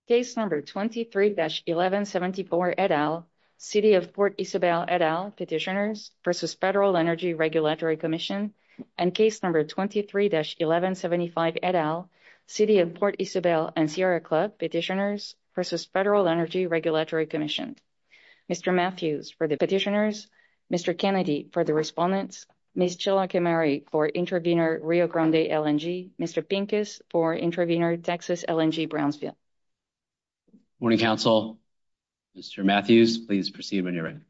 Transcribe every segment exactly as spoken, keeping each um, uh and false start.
Case number twenty-three dash eleven seventy-four et al., City of Port Isabel et al., petitioners versus Federal Energy Regulatory Commission, and case number twenty-three dash eleven seventy-five et al., City of Port Isabel and Sierra Club, petitioners versus Federal Energy Regulatory Commission. Mister Matthews for the petitioners, Mister Kennedy for the respondents, Miz Chila Kemari for intervener Rio Grande L N G, Mister Pincus for intervener Texas L N G Brownsville. Morning, Council. Mister Matthews, please proceed when you're ready.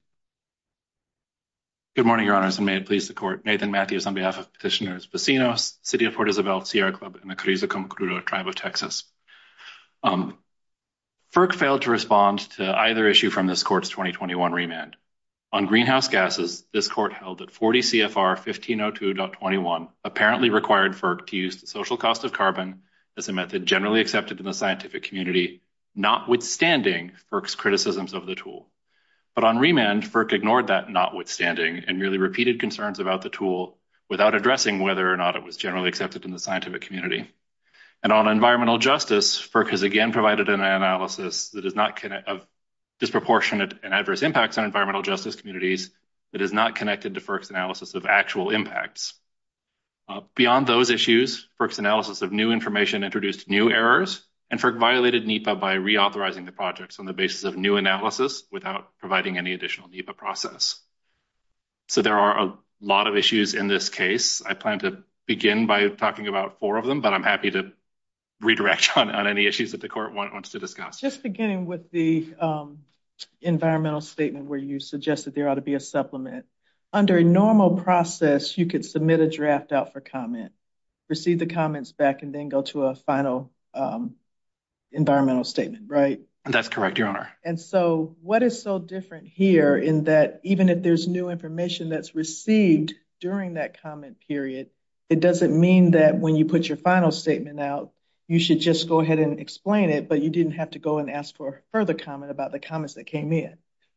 Good morning, Your Honors, and may it please the Court. Nathan Matthews on behalf of petitioners Vecinos, City of Port Isabel, Sierra Club, and the Carrizo Como Crudo Tribe of Texas. Um, FERC failed to respond to either issue from this Court's twenty twenty-one remand. On greenhouse gases, this Court held that forty C F R fifteen oh two point twenty-one apparently required FERC to use the social cost of carbon as a method generally accepted in the scientific community, notwithstanding FERC's criticisms of the tool. But on remand, FERC ignored that notwithstanding and merely repeated concerns about the tool without addressing whether or not it was generally accepted in the scientific community. And on environmental justice, FERC has again provided an analysis that is not connect of disproportionate and adverse impacts on environmental justice communities that is not connected to FERC's analysis of actual impacts. Uh, beyond those issues, FERC's analysis of new information introduced new errors, and FERC violated NEPA by reauthorizing the projects on the basis of new analysis without providing any additional NEPA process. So there are a lot of issues in this case. I plan to begin by talking about four of them, but I'm happy to redirect on, on any issues that the Court want, wants to discuss. Just beginning with the um, environmental statement where you suggested there ought to be a supplement. Under a normal process, you could submit a draft out for comment, receive the comments back, and then go to a final um, environmental statement, right? That's correct, Your Honor. And so what is so different here in that even if there's new information that's received during that comment period, it doesn't mean that when you put your final statement out, you should just go ahead and explain it, but you didn't have to go and ask for further comment about the comments that came in.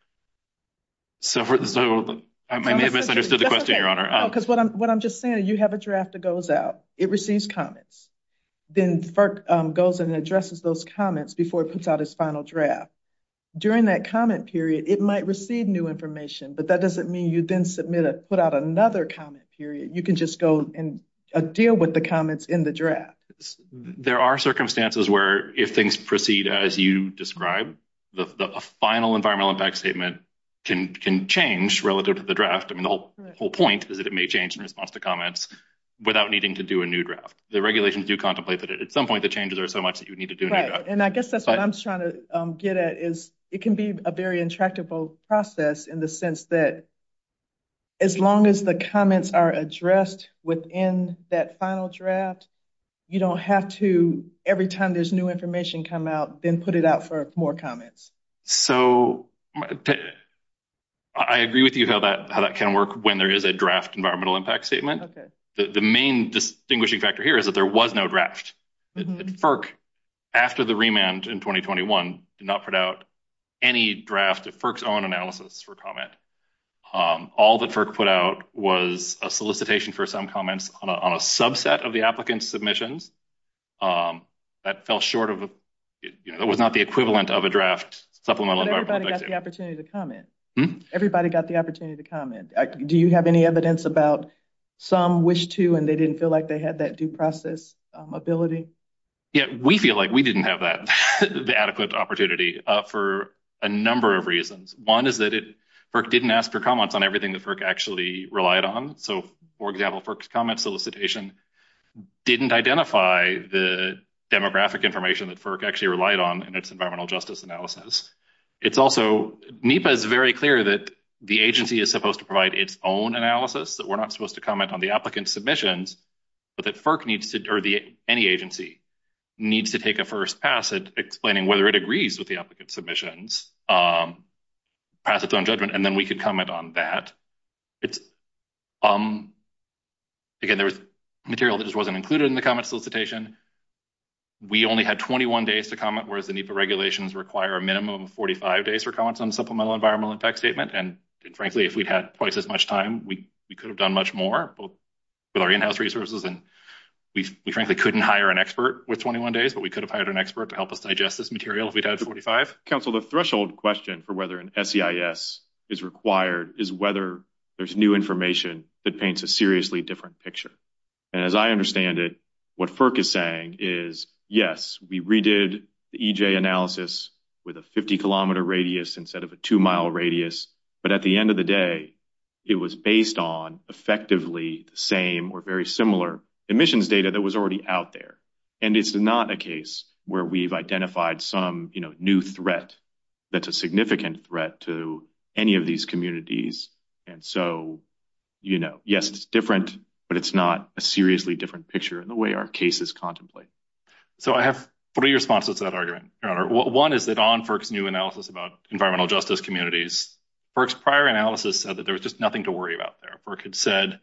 So, for, so I, I may have misunderstood the question, okay. Your Honor. Um, no, because what I'm, what I'm just saying, you have a draft that goes out. It receives comments. Then FERC um, goes and addresses those comments before it puts out its final draft. During that comment period, it might receive new information, but that doesn't mean you then submit a, put out another comment period. You can just go and uh, deal with the comments in the draft. There are circumstances where if things proceed as you describe, the, the a final environmental impact statement can can change relative to the draft. I mean, the whole, right. whole point is that it may change in response to comments without needing to do a new draft. The regulations do contemplate that at some point the changes are so much that you need to do a right. new draft. And I guess that's but, what I'm trying to um, get at is it can be a very intractable process in the sense that as long as the comments are addressed within that final draft, you don't have to, every time there's new information come out, then put it out for more comments. So I agree with you how that how that can work when there is a draft environmental impact statement. Okay. The, the main distinguishing factor here is that there was no draft. Mm-hmm. It, it, FERC, after the remand in twenty twenty-one, did not put out any draft of FERC's own analysis for comment. Um, all that FERC put out was a solicitation for some comments on a, on a subset of the applicant's submissions. Um, that fell short of, you know, that was not the equivalent of a draft supplemental but environmental everybody got statement. the opportunity to comment. Hmm? Everybody got the opportunity to comment. Do you have any evidence about some wish to and they didn't feel like they had that due process um, ability? Yeah, we feel like we didn't have that, the adequate opportunity uh, for a number of reasons. One is that it FERC didn't ask for comments on everything that FERC actually relied on. So, for example, FERC's comment solicitation didn't identify the demographic information that FERC actually relied on in its environmental justice analysis. It's also, NEPA is very clear that the agency is supposed to provide its own analysis, that we're not supposed to comment on the applicant's submissions, but that FERC needs to, or the any agency needs to take a first pass at explaining whether it agrees with the applicant's submissions, um, pass its own judgment, and then we could comment on that. It's, um, again, there was material that just wasn't included in the comment solicitation. We only had twenty-one days to comment, whereas the NEPA regulations require a minimum of forty-five days for comments on the supplemental environmental impact statement. And, and frankly, if we'd had twice as much time, we, we could have done much more, both with our in-house resources and we, we frankly couldn't hire an expert with twenty-one days, but we could have hired an expert to help us digest this material if we'd had forty-five. Counsel, the threshold question for whether an S E I S is required is whether there's new information that paints a seriously different picture. And as I understand it, what FERC is saying is, yes, we redid the E J analysis with a fifty kilometer radius instead of a two mile radius. But at the end of the day, it was based on effectively the same or very similar emissions data that was already out there. And it's not a case where we've identified some, you know, new threat that's a significant threat to any of these communities. And so, you know, yes, it's different, but it's not a seriously different picture in the way our cases contemplate. So I have three responses to that argument, Your Honor. One is that on FERC's new analysis about environmental justice communities, FERC's prior analysis said that there was just nothing to worry about there. FERC had said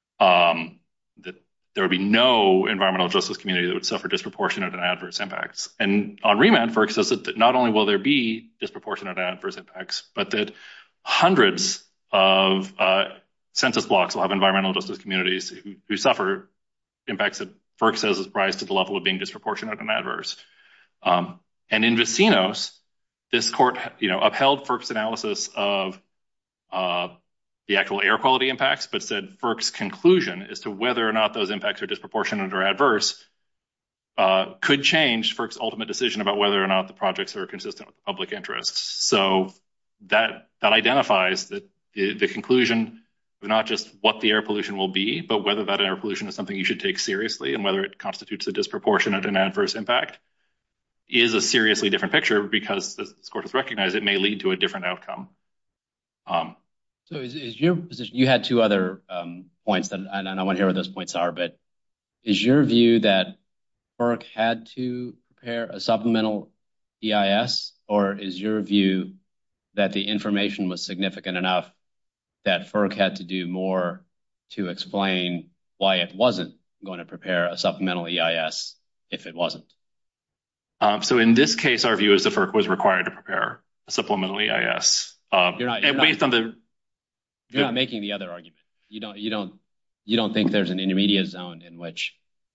um, that there would be no environmental justice community that would suffer disproportionate and adverse impacts. And on remand, FERC says that not only will there be disproportionate and adverse impacts, but that hundreds of uh, census blocks will have environmental justice communities who, who suffer impacts that FERC says is rise to the level of being disproportionate and adverse. Um, and in Vecinos, this court, you know, upheld FERC's analysis of uh, the actual air quality impacts, but said FERC's conclusion as to whether or not those impacts are disproportionate or adverse uh, could change FERC's ultimate decision about whether or not the projects are consistent with the public interests. So that that identifies that the, the conclusion of not just what the air pollution will be, but whether that air pollution is something you should take seriously and whether it constitutes a disproportionate and adverse impact is a seriously different picture because, as this court has recognized, it may lead to a different outcome. Um, so is, is your position, you had two other um, points that, and I want to hear what those points are, but is your view that FERC had to prepare a supplemental E I S, or is your view that the information was significant enough that FERC had to do more to explain why it wasn't going to prepare a supplemental E I S if it wasn't? Um, so in this case, our view is that FERC was required to prepare a supplemental E I S. Um, you're not, you're and based not, on the, you're the, not making the other argument. You don't, you don't, you don't think there's an intermediate zone in which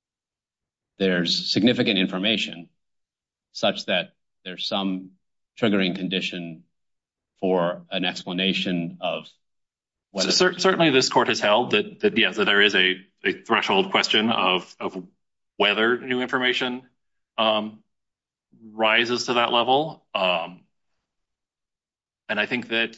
there's significant information such that there's some triggering condition for an explanation of whether. So cer- certainly, this court has held that that yes, that there is a, a threshold question of of whether new information um, rises to that level. Um, and I think that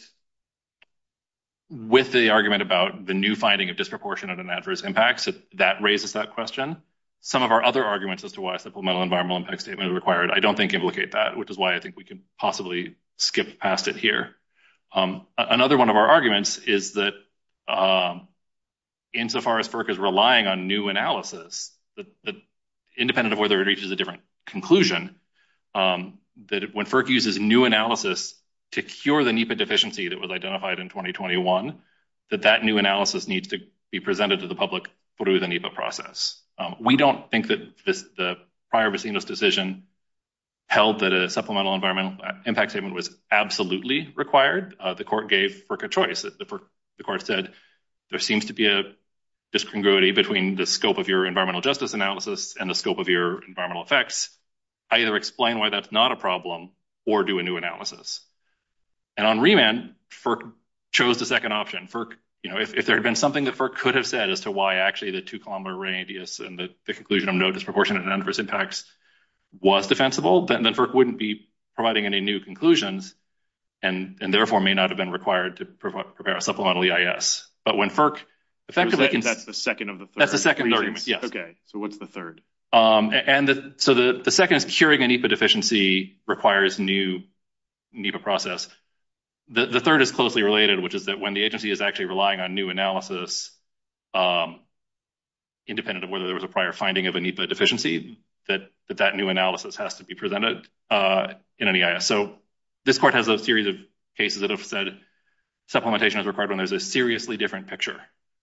with the argument about the new finding of disproportionate and adverse impacts, that, that raises that question. Some of our other arguments as to why a supplemental environmental impact statement is required, I don't think implicate that, which is why I think we can possibly skip past it here. Um, another one of our arguments is that um, insofar as FERC is relying on new analysis, that, that independent of whether it reaches a different conclusion, um, that when FERC uses new analysis to cure the NEPA deficiency that was identified in twenty twenty-one, that that new analysis needs to be presented to the public through the NEPA process. Um, we don't think that this, the prior Vecinos decision held that a supplemental environmental impact statement was absolutely required. Uh, the court gave FERC a choice. The, the court said there seems to be a discongruity between the scope of your environmental justice analysis and the scope of your environmental effects. Either explain why that's not a problem or do a new analysis. And on remand, FERC chose the second option. FERC, you know, if, if there had been something that FERC could have said as to why actually the two kilometer radius and the, the conclusion of no disproportionate and adverse impacts was defensible, then, then FERC wouldn't be providing any new conclusions and, and therefore may not have been required to prov- prepare a supplemental E I S. But when FERC effectively... So that, that's the second of the third. That's the second reasons. argument, yes. Okay, so what's the third? Um, and the, so the, the second is curing a NEPA deficiency requires new NEPA process. The, the third is closely related, which is that when the agency is actually relying on new analysis, um, independent of whether there was a prior finding of a NEPA deficiency, that that, that new analysis has to be presented uh, in an E I S. So this court has a series of cases that have said supplementation is required when there's a seriously different picture.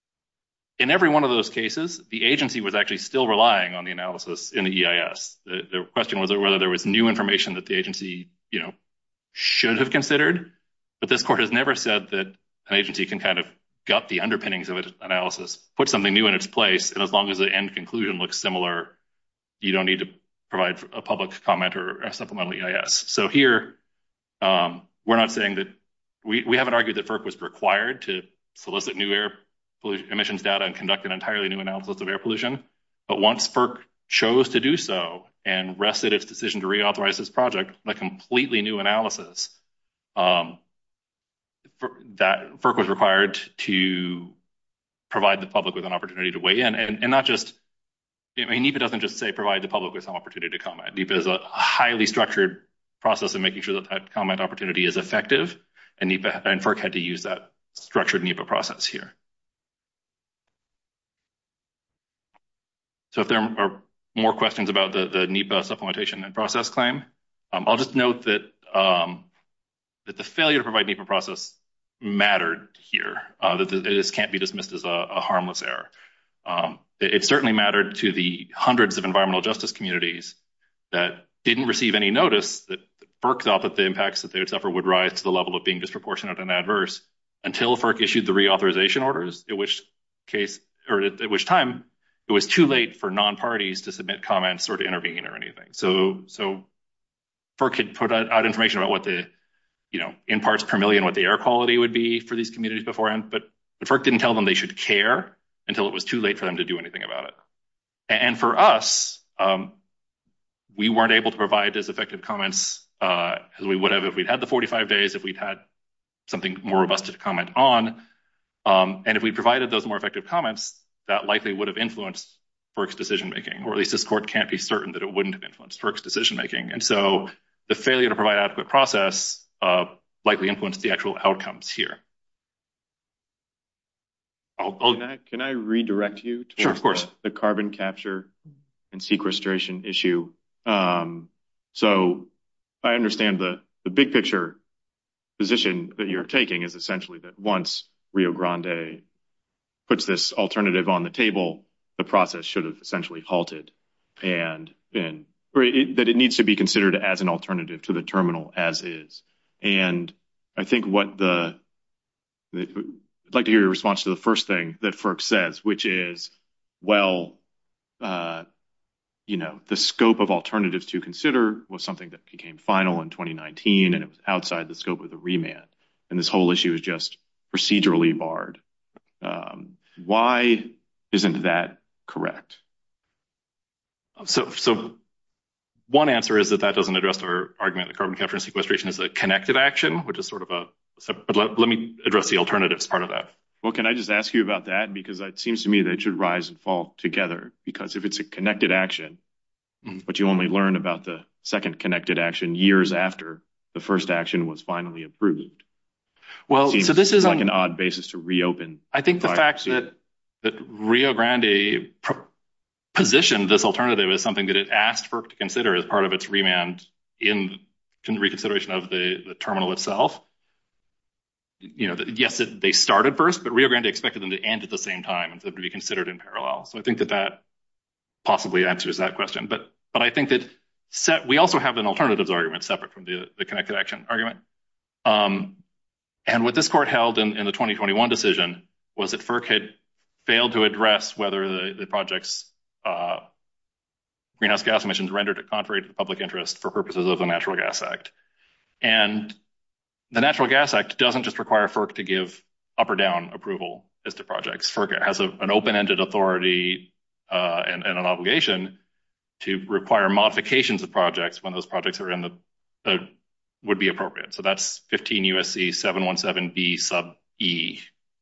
In every one of those cases, the agency was actually still relying on the analysis in the E I S. The, the question was whether there was new information that the agency, you know, should have considered. But this court has never said that an agency can kind of gut the underpinnings of its analysis, put something new in its place, and as long as the end conclusion looks similar, you don't need to provide a public comment or a supplemental E I S. So here, um, we're not saying that we, we haven't argued that FERC was required to solicit new air pollution emissions data and conduct an entirely new analysis of air pollution. But once FERC chose to do so and rested its decision to reauthorize this project on a completely new analysis, um, that FERC was required to provide the public with an opportunity to weigh in, and, and not just, I mean, NEPA doesn't just say provide the public with some opportunity to comment. NEPA is a highly structured process of making sure that that comment opportunity is effective, and NEPA and FERC had to use that structured NEPA process here. So if there are more questions about the, the NEPA supplementation and process claim, um, I'll just note that um, that the failure to provide NEPA process mattered here, uh, that this can't be dismissed as a, a harmless error. Um, it, it certainly mattered to the hundreds of environmental justice communities that didn't receive any notice that FERC thought that the impacts that they would suffer would rise to the level of being disproportionate and adverse until FERC issued the reauthorization orders, in which case, or at, at which time, it was too late for non-parties to submit comments or to intervene or anything. So, so FERC had put out, out information about what the, you know, in parts per million, what the air quality would be for these communities beforehand, but, but FERC didn't tell them they should care until it was too late for them to do anything about it. And, and for us, um, we weren't able to provide as effective comments uh, as we would have if we'd had the forty-five days, if we'd had something more robust to comment on. Um, and if we provided those more effective comments, that likely would have influenced FERC's decision-making, or at least this court can't be certain that it wouldn't have influenced FERC's decision-making. And so the failure to provide adequate process uh, likely influenced the actual outcomes here. I'll, I'll, can, I, can I redirect you towards sure, of course. The, the carbon capture and sequestration issue? Um, so I understand the, the big picture position that you're taking is essentially that once Rio Grande puts this alternative on the table, the process should have essentially halted, and, and or it, that it needs to be considered as an alternative to the terminal as is. And I think what the, the I'd like to hear your response to the first thing that FERC says, which is, well, uh, you know, the scope of alternatives to consider was something that became final in twenty nineteen, and it was outside the scope of the remand. And this whole issue is just procedurally barred. Um, why isn't that correct? So, so one answer is that that doesn't address our argument that carbon capture and sequestration is a connected action, which is sort of a, but let, let me address the alternatives part of that. Well, can I just ask you about that? Because it seems to me that it should rise and fall together, because if it's a connected action, mm-hmm. but you only learn about the second connected action years after the first action was finally approved. Well, so this is like an odd basis to reopen. I think the fact that, that Rio Grande pr- positioned this alternative as something that it asked FERC to consider as part of its remand in reconsideration of the, the terminal itself. You know, yes, it, they started first, but Rio Grande expected them to end at the same time and for them to be considered in parallel. So I think that that possibly answers that question. But but I think that set, we also have an alternatives argument separate from the, the connected action argument. Um, and what this court held in, in the twenty twenty-one decision was that FERC had failed to address whether the, the project's uh, greenhouse gas emissions rendered it contrary to the public interest for purposes of the Natural Gas Act. And the Natural Gas Act doesn't just require FERC to give up or down approval as to projects. FERC has a, an open-ended authority uh, and, and an obligation to require modifications of projects when those projects are in the, uh, would be appropriate. So that's fifteen U S C seven seventeen B sub E,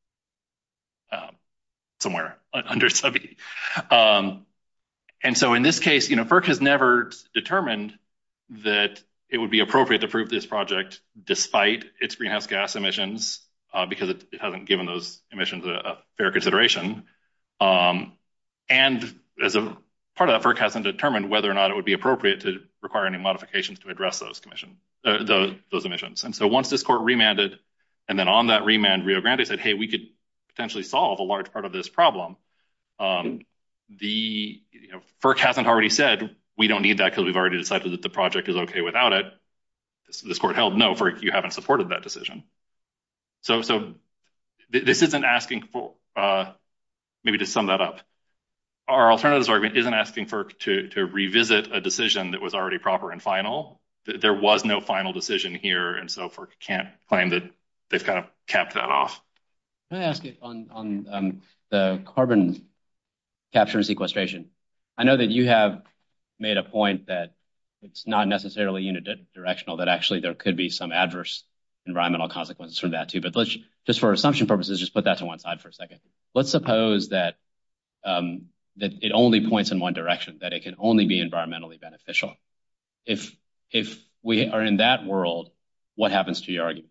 um, somewhere under sub E. Um, and so in this case, you know, FERC has never determined that it would be appropriate to approve this project despite its greenhouse gas emissions uh, because it, it hasn't given those emissions a, a fair consideration. Um, and as a part of that, FERC hasn't determined whether or not it would be appropriate to require any modifications to address those commission, uh, the, those emissions. And so once this court remanded, and then on that remand, Rio Grande said, hey, we could potentially solve a large part of this problem. Um, the you know, FERC hasn't already said, we don't need that because we've already decided that the project is okay without it. This, this court held, no, FERC, you haven't supported that decision. So, so this isn't asking for, uh, maybe to sum that up, our alternatives argument isn't asking FERC to, to revisit a decision that was already proper and final. There was no final decision here, and so FERC can't claim that they've kind of capped that off. Can I ask you on, on um, the carbon capture and sequestration? I know that you have made a point that it's not necessarily unidirectional, that actually there could be some adverse environmental consequences from that too. But let's just for assumption purposes, just put that to one side for a second. Let's suppose that um, that it only points in one direction, that it can only be environmentally beneficial. If if we are in that world, what happens to your argument?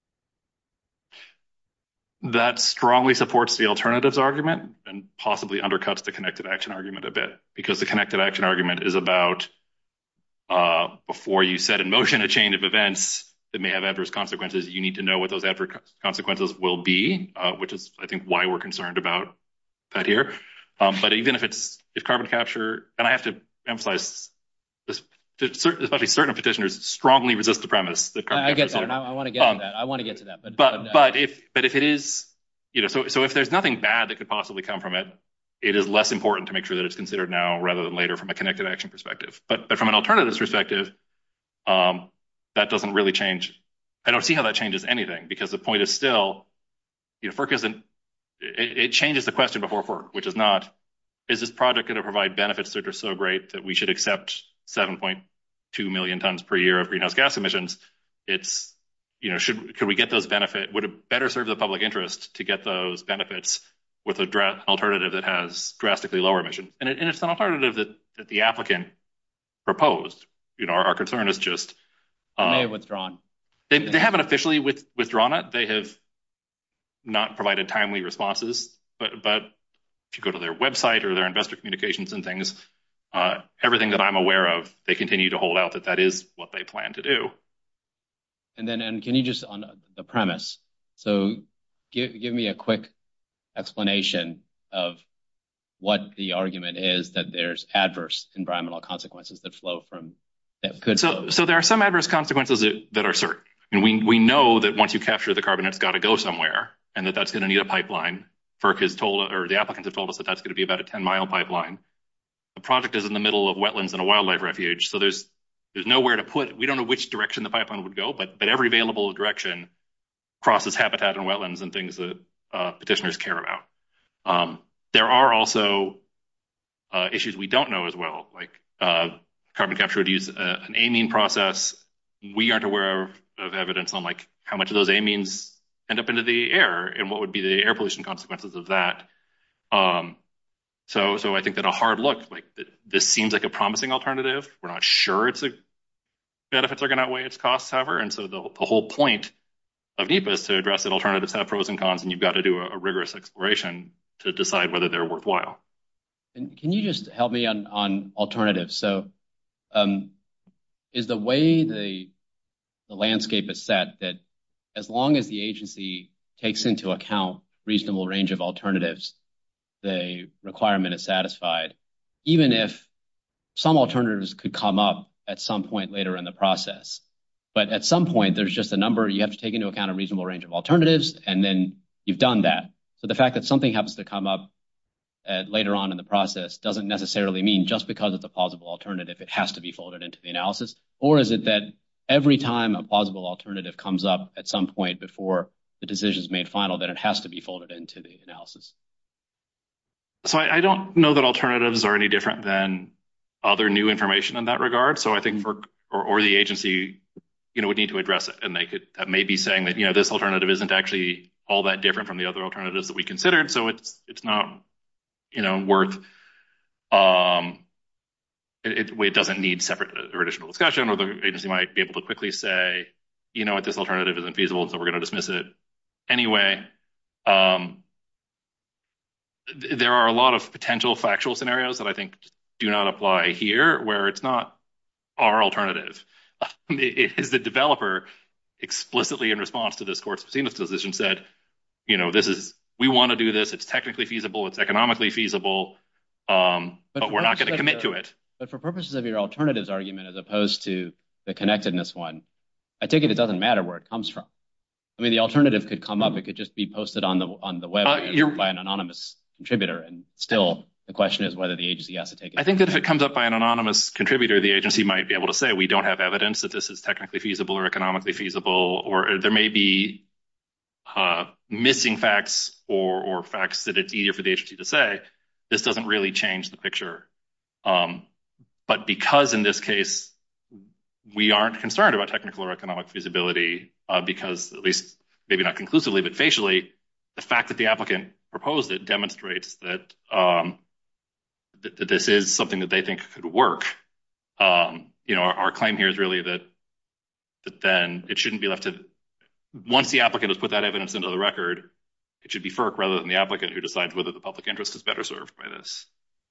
That strongly supports the alternatives argument and possibly undercuts the connected action argument a bit, because the connected action argument is about uh, before you set in motion a chain of events that may have adverse consequences, you need to know what those adverse consequences will be, uh, which is, I think, why we're concerned about that here. Um, but even if it's if carbon capture, and I have to emphasize this, especially certain petitioners strongly resist the premise that carbon I capture get that. And I, I want to get um, to that. I want to get to that. But but but, uh, but if but if it is, you know, so so if there's nothing bad that could possibly come from it, it is less important to make sure that it's considered now rather than later from a connected action perspective. But but from an alternatives perspective, um, that doesn't really change. I don't see how that changes anything, because the point is still, you know, FERC isn't. It, it changes the question before FERC, which is not, is this project going to provide benefits that are so great that we should accept seven point two million tons per year of greenhouse gas emissions? It's, you know, should could we get those benefits? Would it better serve the public interest to get those benefits with a dra- an alternative that has drastically lower emissions? And, it, and it's an alternative that, that the applicant proposed. You know, our, our concern is just they um, may have withdrawn. They they haven't officially with, withdrawn it. They have not provided timely responses. But but if you go to their website or their investor communications and things, uh, everything that I'm aware of, they continue to hold out that that is what they plan to do. And then, and can you just on the premise? So give give me a quick explanation of what the argument is that there's adverse environmental consequences that flow from that could. So so there are some adverse consequences that, that are certain. And we we know that once you capture the carbon, it's got to go somewhere, and that that's going to need a pipeline. FERC has told, or the applicants have told us that that's going to be about a ten mile pipeline. The project is in the middle of wetlands and a wildlife refuge, so there's there's nowhere to put it. We don't know which direction the pipeline would go, but but every available direction crosses habitat and wetlands and things that uh, petitioners care about. Um, there are also uh, issues we don't know as well, like uh, carbon capture would use a, an amine process. We aren't aware of, of evidence on like how much of those amines end up into the air and what would be the air pollution consequences of that. Um, so, so I think that a hard look, like th- this seems like a promising alternative. We're not sure it's a benefits are going to outweigh its costs, however. And so the, the whole point of NEPA is to address that alternatives have pros and cons, and you've got to do a, a rigorous exploration to decide whether they're worthwhile. And can you just help me on, on alternatives? So um, is the way the the landscape is set that as long as the agency takes into account reasonable range of alternatives, the requirement is satisfied, even if some alternatives could come up at some point later in the process. But at some point, there's just a number, you have to take into account a reasonable range of alternatives, and then you've done that. So the fact that something happens to come up uh, later on in the process doesn't necessarily mean just because it's a plausible alternative, it has to be folded into the analysis. Or is it that every time a plausible alternative comes up at some point before the decision is made final, that it has to be folded into the analysis? So I, I don't know that alternatives are any different than other new information in that regard. So I think for or, or the agency, you know, would need to address it, and they could that may be saying that, you know, this alternative isn't actually all that different from the other alternatives that we considered, so it's it's not, you know, worth um it, it, it doesn't need separate or additional discussion, or the agency might be able to quickly say, you know what, this alternative isn't feasible, so we're going to dismiss it anyway. Um, th- there are a lot of potential factual scenarios that I think do not apply here, where it's not our alternative. It, it is the developer explicitly in response to this court's decision said, you know, this is, we want to do this. It's technically feasible. It's economically feasible, um, but, but we're not going to commit the, to it. But for purposes of your alternatives argument, as opposed to the connectedness one, I take it it doesn't matter where it comes from. I mean, the alternative could come up. It could just be posted on the on the web uh, by an anonymous contributor. And still, the question is whether the agency has to take it. I think that if it comes up by an anonymous contributor, the agency might be able to say, we don't have evidence that this is technically feasible or economically feasible, or there may be uh, missing facts or, or facts that it's easier for the agency to say, this doesn't really change the picture. Um, but because in this case, we aren't concerned about technical or economic feasibility uh, because, at least maybe not conclusively, but facially, the fact that the applicant proposed it demonstrates that, um, th- that this is something that they think could work. Um, you know, our, our claim here is really that, that then it shouldn't be left to, once the applicant has put that evidence into the record, it should be FERC rather than the applicant who decides whether the public interest is better served by this.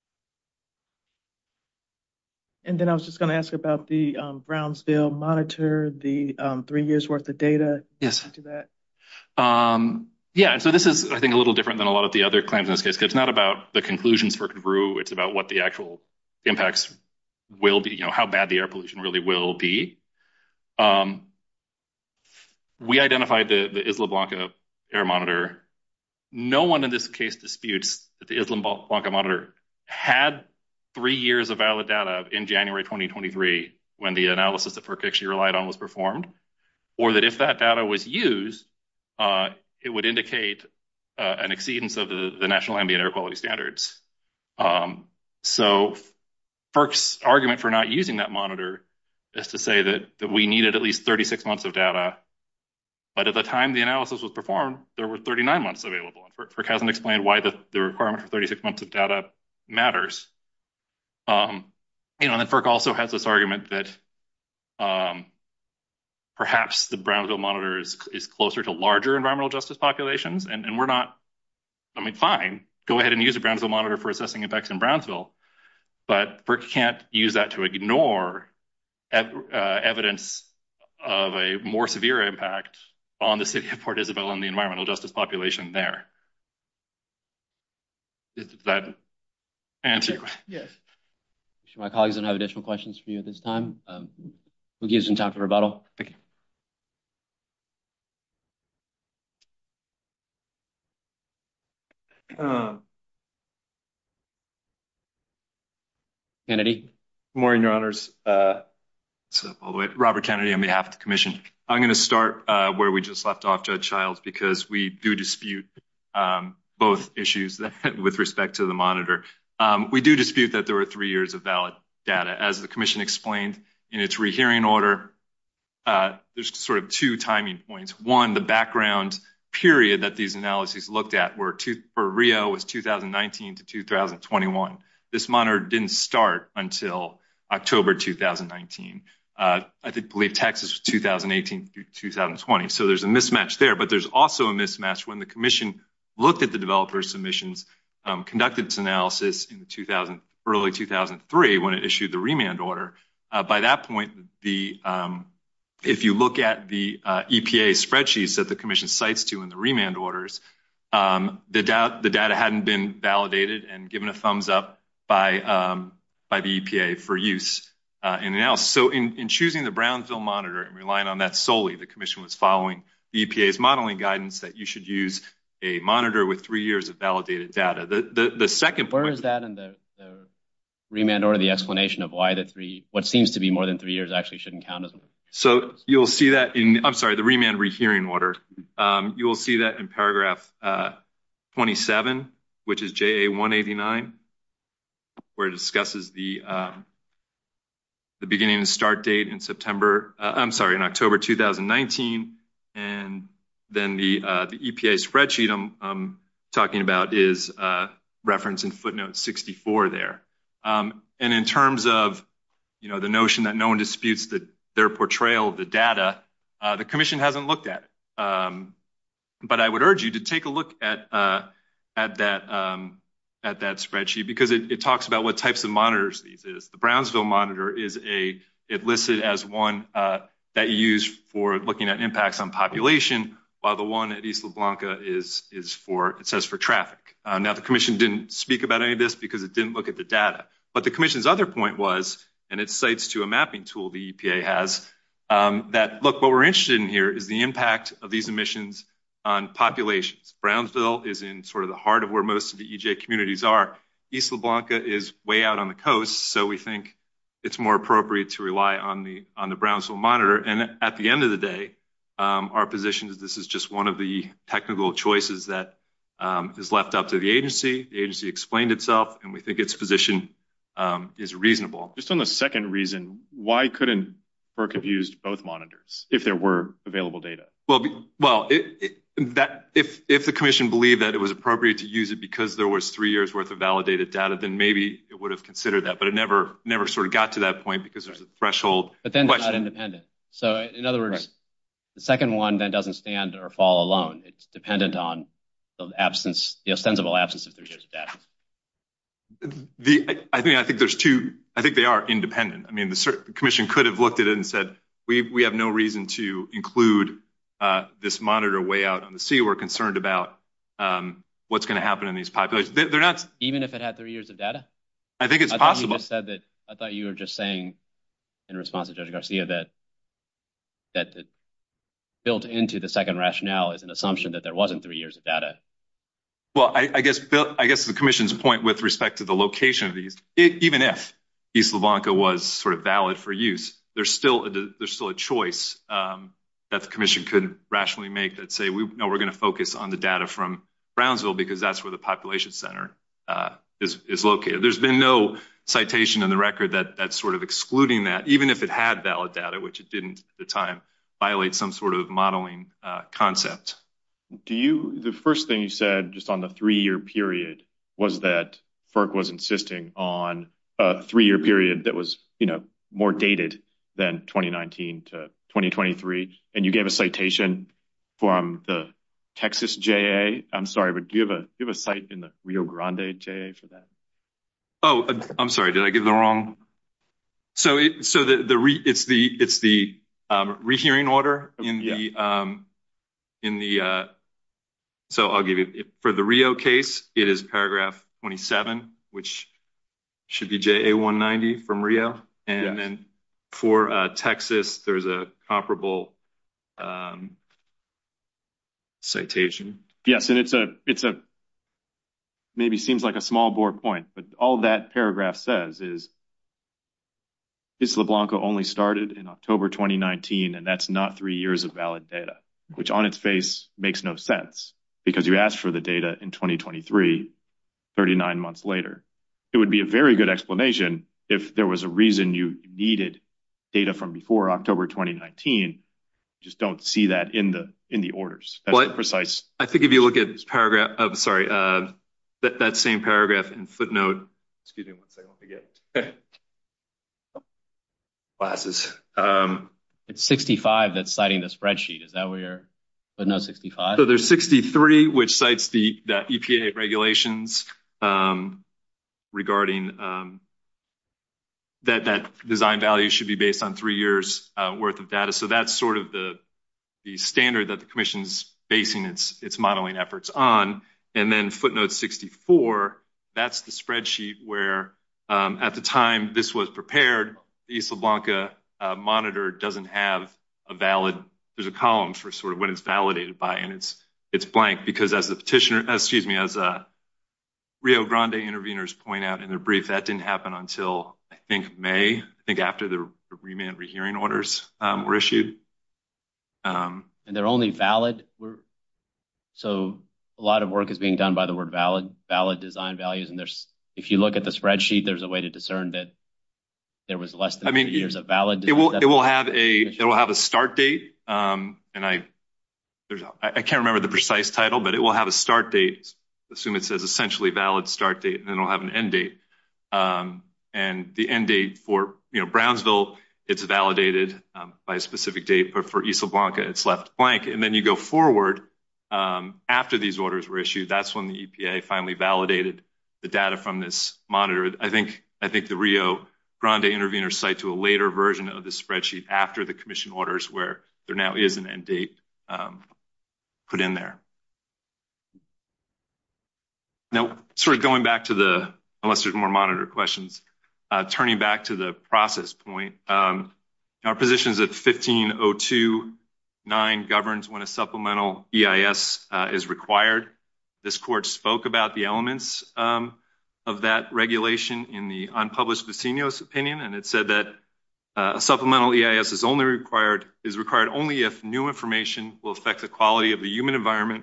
And then I was just going to ask about the um, Brownsville monitor, the um, three years worth of data. Yes. To that. Um, yeah, and so this is, I think, a little different than a lot of the other claims in this case, because it's not about the conclusions FERC drew, it's about what the actual impacts will be, you know, how bad the air pollution really will be. Um, we identified the, the Isla Blanca air monitor. No one in this case disputes that the Isla Blanca monitor had three years of valid data in January twenty twenty-three when the analysis that FERC actually relied on was performed, or that if that data was used, uh, it would indicate uh, an exceedance of the, the national ambient air quality standards. Um, so FERC's argument for not using that monitor is to say that, that we needed at least thirty-six months of data, but at the time the analysis was performed, there were thirty-nine months available. And FERC hasn't explained why the, the requirement for thirty-six months of data matters. Um, you know, and then FERC also has this argument that um, perhaps the Brownsville monitor is, is closer to larger environmental justice populations, and, and we're not, I mean, fine, go ahead and use a Brownsville monitor for assessing impacts in Brownsville, but FERC can't use that to ignore ev- uh, evidence of a more severe impact on the city of Port Isabel and the environmental justice population there. Does that answer your question? Yes. Sure, my colleagues don't have additional questions for you at this time. Um, we'll give some time for rebuttal. Thank you. Uh, Kennedy. Good morning, Your Honors. Uh, so all the way, Robert Kennedy on behalf of the Commission. I'm going to start uh, where we just left off, Judge Childs, because we do dispute um, both issues that, with respect to the monitor. Um, we do dispute that there were three years of valid data. As the Commission explained in its rehearing order, uh, there's sort of two timing points. One, the background period that these analyses looked at were two, for Rio was two thousand nineteen to two thousand twenty-one. This monitor didn't start until October two thousand nineteen. Uh, I think, believe Texas was two thousand eighteen through two thousand twenty. So there's a mismatch there, but there's also a mismatch when the Commission looked at the developer submissions, um, conducted its analysis in the two thousand, early two thousand three when it issued the remand order. Uh, by that point, the um, if you look at the uh, E P A spreadsheets that the Commission cites to in the remand orders, um, the, da- the data hadn't been validated and given a thumbs up by um, by the E P A for use uh, in analysis. So in, in choosing the Brownsville monitor and relying on that solely, the Commission was following the E P A's modeling guidance that you should use a monitor with three years of validated data. The the, the second Where point, is that in the, the remand order, the explanation of why the three, what seems to be more than three years actually shouldn't count as one? So you'll see that in, I'm sorry, the remand rehearing order. Um, you will see that in paragraph uh, twenty-seven, which is J A one eighty-nine, where it discusses the um, the beginning and start date in September, uh, I'm sorry, in October two thousand nineteen. And then the uh, the E P A spreadsheet I'm, I'm talking about is uh, referenced in footnote sixty-four there. Um, and in terms of, you know, the notion that no one disputes the their portrayal of the data, uh, the Commission hasn't looked at it. Um, but I would urge you to take a look at uh, at that um, at that spreadsheet because it, it talks about what types of monitors these is. The Brownsville monitor is a it listed as one uh, that you use for looking at impacts on population, while the one at Isla Blanca is is for it says for traffic. Uh, now the Commission didn't speak about any of this because it didn't look at the data. But the Commission's other point was, and it cites to a mapping tool the E P A has, um, that, look, what we're interested in here is the impact of these emissions on populations. Brownsville is in sort of the heart of where most of the E J communities are. Isla Blanca is way out on the coast, so we think it's more appropriate to rely on the on the Brownsville monitor. And at the end of the day, um, our position is this is just one of the technical choices that um, is left up to the agency. The agency explained itself, and we think its position um, is reasonable. Just on the second reason, why couldn't FERC have used both monitors if there were available data? Well, well, it, it, that if if the commission believed that it was appropriate to use it because there was three years worth of validated data, then maybe it would have considered that. But it never never sort of got to that point because there's a threshold. But then they're question. not independent. So in other words, right. The second one then doesn't stand or fall alone. It's dependent on the absence, the ostensible absence of three years of data. The I think I think there's two. I think they are independent. I mean, the, the commission could have looked at it and said, we we have no reason to include uh, this monitor way out on the sea. We're concerned about um, what's going to happen in these populations. They, they're not. Even if it had three years of data? I think it's I possible. You just said that. I thought you were just saying in response to Judge Garcia that that the, built into the second rationale is an assumption that there wasn't three years of data. Well, I, I guess Bill, I guess the commission's point with respect to the location of these, it, even if Isla Blanca was sort of valid for use, there's still a, there's still a choice um, that the commission could rationally make that say, we no, we're going to focus on the data from Brownsville because that's where the population center uh, is is located. There's been no citation in the record that that's sort of excluding that, even if it had valid data, which it didn't at the time, violate some sort of modeling uh, concept. Do you, the first thing you said just on the three-year period was that FERC was insisting on a three-year period that was, you know, more dated than twenty nineteen to twenty twenty-three, and you gave a citation from the Texas J A. I'm sorry, but do you have a do you have a site in the Rio Grande J A for that? Oh, I'm sorry, did I give the wrong? So it so the the re, it's the it's the um, rehearing order in yeah. the um, in the. Uh, So I'll give you, for the Rio case, it is paragraph twenty-seven, which should be J A one ninety from Rio. And yes. then for uh, Texas, there's a comparable um, citation. Yes, and it's a, it's a, maybe seems like a small bore point, but all that paragraph says is Isla Blanca only started in October twenty nineteen, and that's not three years of valid data, which on its face makes no sense. Because you asked for the data in twenty twenty-three, thirty-nine months later. It would be a very good explanation if there was a reason you needed data from before October twenty nineteen. You just don't see that in the in the orders. That's well, the precise. I think if you look at paragraph, oh, sorry, uh, that, that same paragraph in footnote, excuse me one second, let me get glasses. Um, it's sixty-five that's citing the spreadsheet. Is that where you're? But no sixty-five. So there's sixty-three, which cites the, the E P A regulations um, regarding um, that that design value should be based on three years uh, worth of data. So that's sort of the the standard that the commission's basing its its modeling efforts on. And then footnote sixty-four, that's the spreadsheet where um, at the time this was prepared, the Isla Blanca uh, monitor doesn't have a valid. There's a column for sort of when it's validated by, and it's it's blank because as the petitioner, as, excuse me, as uh, Rio Grande interveners point out in their brief, that didn't happen until I think May. I think after the remand rehearing orders um, were issued. Um, and they're only valid. We're, so a lot of work is being done by the word valid, valid design values, and there's if you look at the spreadsheet, there's a way to discern that there was less than I mean, three years of valid. It will it will have a it will have a start date. Um, and I, there's, I can't remember the precise title, but it will have a start date. Assume it says essentially valid start date, and then it'll have an end date. Um, and the end date for, you know, Brownsville, it's validated um, by a specific date, but for Isla Blanca, it's left blank. And then you go forward um, after these orders were issued. That's when the E P A finally validated the data from this monitor. I think I think the Rio Grande interveners cite to a later version of this spreadsheet after the commission orders where there now is an end date um, put in there. Now, sort of going back to the, unless there's more monitor questions, uh, turning back to the process point, um, Our position is that fifteen oh two nine governs when a supplemental E I S uh, is required. This court spoke about the elements um, of that regulation in the unpublished Vecinos opinion, and it said that uh, a supplemental E I S is only required is required only if new information will affect the quality of the human environment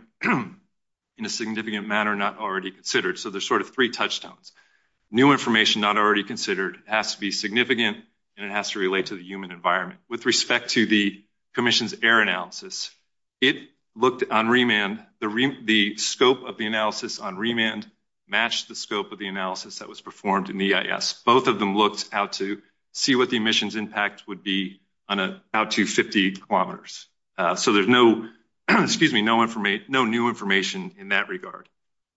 in a significant manner not already considered. So there's sort of three touchstones. New information not already considered, it has to be significant, and it has to relate to the human environment. With respect to the Commission's error analysis, it looked on remand, the, re, the scope of the analysis on remand matched the scope of the analysis that was performed in the E I S. Both of them looked out to see what the emissions impact would be on a out to fifty kilometers. Uh, so there's no, excuse me, no information, no new information in that regard.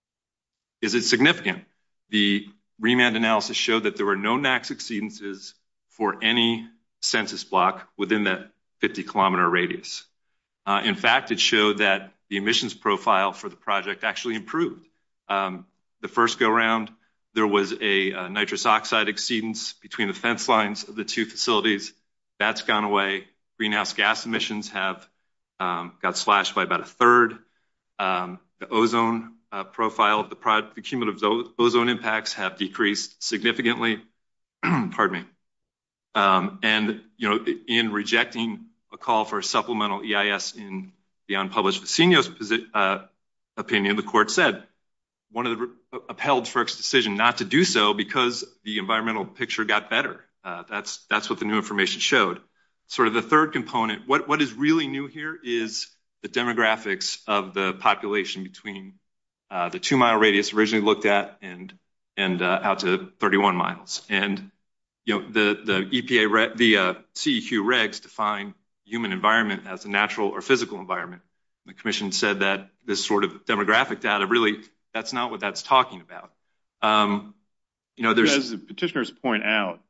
Is it significant? The remand analysis showed that there were no N A C exceedances for any census block within that fifty kilometer radius. Uh, in fact, it showed that the emissions profile for the project actually improved. Um, the first go round, there was a, a nitrous oxide exceedance between the fence lines of the two facilities. That's gone away. Greenhouse gas emissions have um, got slashed by about a third. Um, the ozone uh, profile of the project, the cumulative ozone impacts have decreased significantly. Pardon me. Um, and, you know, in rejecting a call for a supplemental E I S in the unpublished Vecinos uh, opinion, the court said one of the upheld F E R C's decision not to do so because the environmental picture got better. Uh, that's that's what the new information showed. Sort of the third component, what, what is really new here is the demographics of the population between uh, the two mile radius originally looked at and and uh, out to thirty-one miles. And you know the the E P A the uh, C E Q regs define human environment as a natural or physical environment. The Commission said that this sort of demographic data really that's not what that's talking about. Um, you know, there's as the petitioners point out,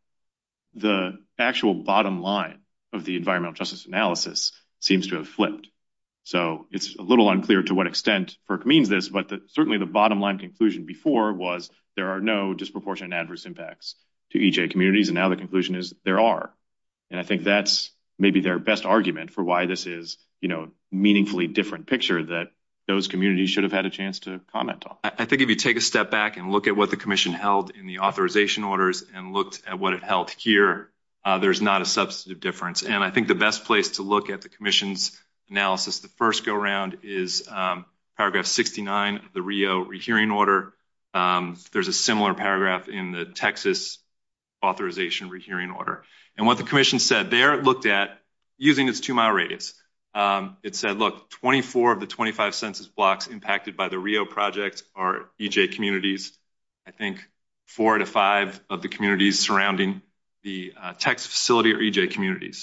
the actual bottom line of the environmental justice analysis seems to have flipped. So it's a little unclear to what extent F E R C means this, but the, certainly the bottom line conclusion before was there are no disproportionate adverse impacts to E J communities, and now the conclusion is there are. And I think that's maybe their best argument for why this is, you know, meaningfully different picture that those communities should have had a chance to comment on. I think if you take a step back and look at what the Commission held in the authorization orders and looked at what it held here, uh, there's not a substantive difference. And I think the best place to look at the Commission's analysis the first go round is um, paragraph sixty-nine of the Rio rehearing order. Um, there's a similar paragraph in the Texas authorization rehearing order. And what the Commission said there, it looked at using its two mile radius. Um, it said, look, twenty-four of the twenty-five census blocks impacted by the Rio project are E J communities. I think four to five of the communities surrounding the uh, Texas facility are E J communities.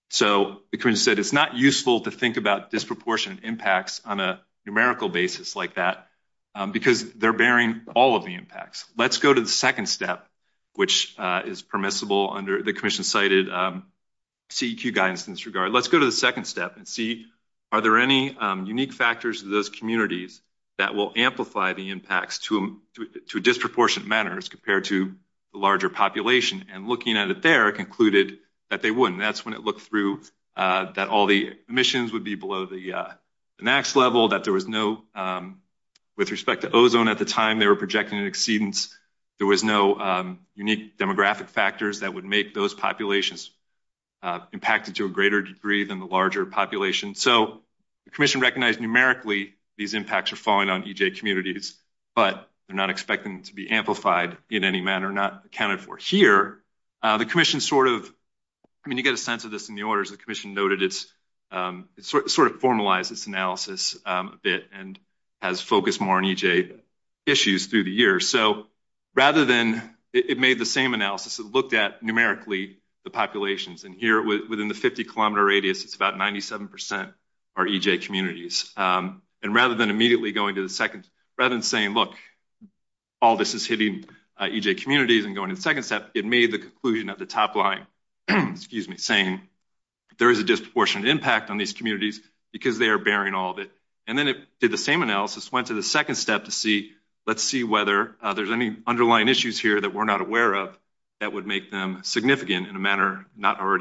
So the Commission said it's not useful to think about disproportionate impacts on a numerical basis like that um, because they're bearing all of the impacts. Let's go to the second step, which uh, is permissible under the Commission cited um, C E Q guidance in this regard. Let's go to the second step and see, are there any um, unique factors to those communities that will amplify the impacts to a, to, to a disproportionate manner as compared to the larger population? And looking at it there, it concluded that they wouldn't. That's when it looked through uh, that all the emissions would be below the, uh, the N A C level, that there was no, um, with respect to ozone at the time, they were projecting an exceedance. There was no um, unique demographic factors that would make those populations uh, impacted to a greater degree than the larger population. So the Commission recognized numerically these impacts are falling on E J communities, but they're not expecting them to be amplified in any manner, not accounted for. Here, uh, the Commission sort of, I mean, you get a sense of this in the orders. The Commission noted it's, um, it sort, sort of formalized its analysis um, a bit and has focused more on E J issues through the years. So rather than, it, it made the same analysis. It looked at numerically the populations. And here within the fifty kilometer radius, it's about ninety-seven percent are E J communities. Um, and rather than immediately going to the second, rather than saying, look, all this is hitting uh, E J communities and going to the second step, it made the conclusion at the top line, excuse me, saying there is a disproportionate impact on these communities because they are bearing all of it. And then it did the same analysis, went to the second step to see, let's see whether uh, there's any underlying issues here that we're not aware of that would make them significant in a manner not already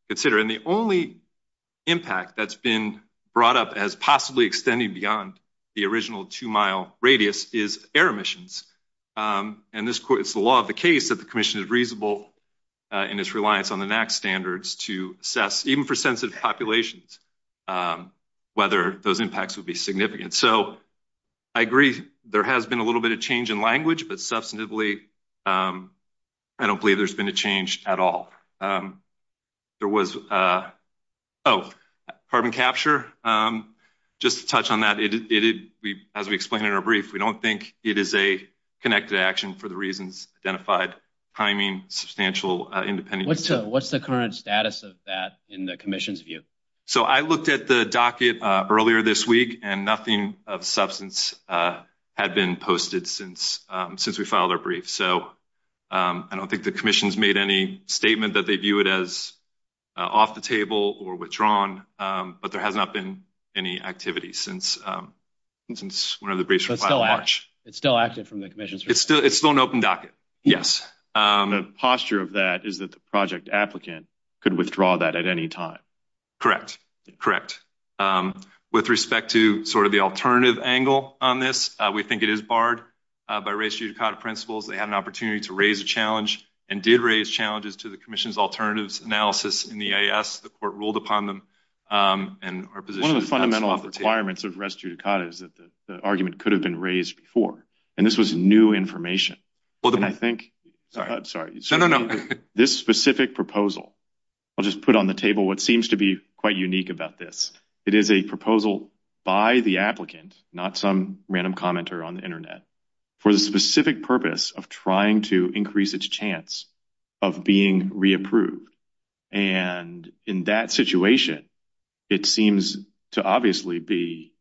consider. And the only impact that's been brought up as possibly extending beyond the original two-mile radius is air emissions. Um, and this court, it's the law of the case that the commission is reasonable uh, in its reliance on the N A A C standards to assess, even for sensitive populations, um, whether those impacts would be significant. So I agree there has been a little bit of change in language, but substantively, um, I don't believe there's been a change at all. Um, there was, uh, oh, carbon capture. Um, just to touch on that, it, it, it, we, as we explained in our brief, we don't think it is a connected action for the reasons identified: timing, substantial uh, independent. What's the, what's the current status of that in the commission's view? So I looked at the docket uh, earlier this week, and nothing of substance uh, had been posted since um, since we filed our brief. So um, I don't think the commission's made any statement that they view it as uh, off the table or withdrawn, um, but there has not been any activity since um, since one of the briefs were filed in March. It's still active from the commission's perspective. It's still it's still an open docket. Yes. Um, the posture of that is that the project applicant could withdraw that at any time. Correct. Correct. Um, with respect to sort of the alternative angle on this, uh, we think it is barred uh, by res judicata principles. They had an opportunity to raise a challenge and did raise challenges to the commission's alternatives analysis in the A S. The court ruled upon them, um, and our position One of the is fundamental off the requirements of res judicata is that the, the argument could have been raised before, and this was new information. Well, the, and I think, sorry, uh, sorry. No, no, no. This specific proposal, I'll just put on the table what seems to be quite unique about this. It is a proposal by the applicant, not some random commenter on the internet, for the specific purpose of trying to increase its chance of being reapproved. And in that situation, it seems to obviously be,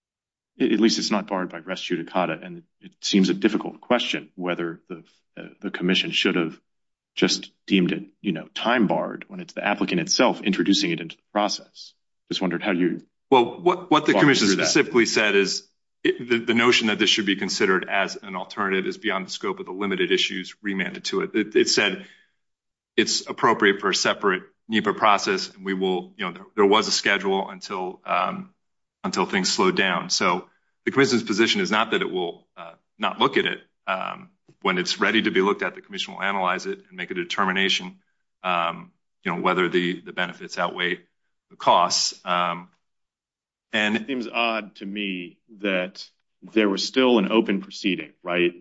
at least it's not barred by res judicata, and it seems a difficult question whether the uh, the commission should have just deemed it, you know, time barred when it's the applicant itself introducing it into the process. Just wondered how you. Well, what, what the commission specifically that. said is it, the, the notion that this should be considered as an alternative is beyond the scope of the limited issues remanded to it. It, it said it's appropriate for a separate NEPA process, and we will, you know, there, there was a schedule until um, until things slowed down. So the commission's position is not that it will uh, not look at it. Um, when it's ready to be looked at, the commission will analyze it and make a determination, um, you know, whether the, the benefits outweigh the costs. Um, and it seems odd to me that there was still an open proceeding, right?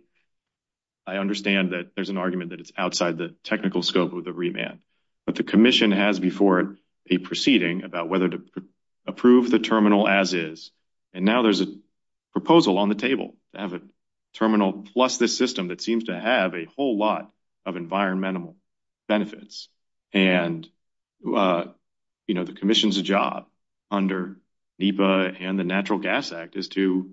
I understand that there's an argument that it's outside the technical scope of the remand, but the commission has before it a proceeding about whether to pr- approve the terminal as is. And now there's a proposal on the table to have a terminal plus this system that seems to have a whole lot of environmental benefits. And, uh, you know, the commission's job under NEPA and the Natural Gas Act is to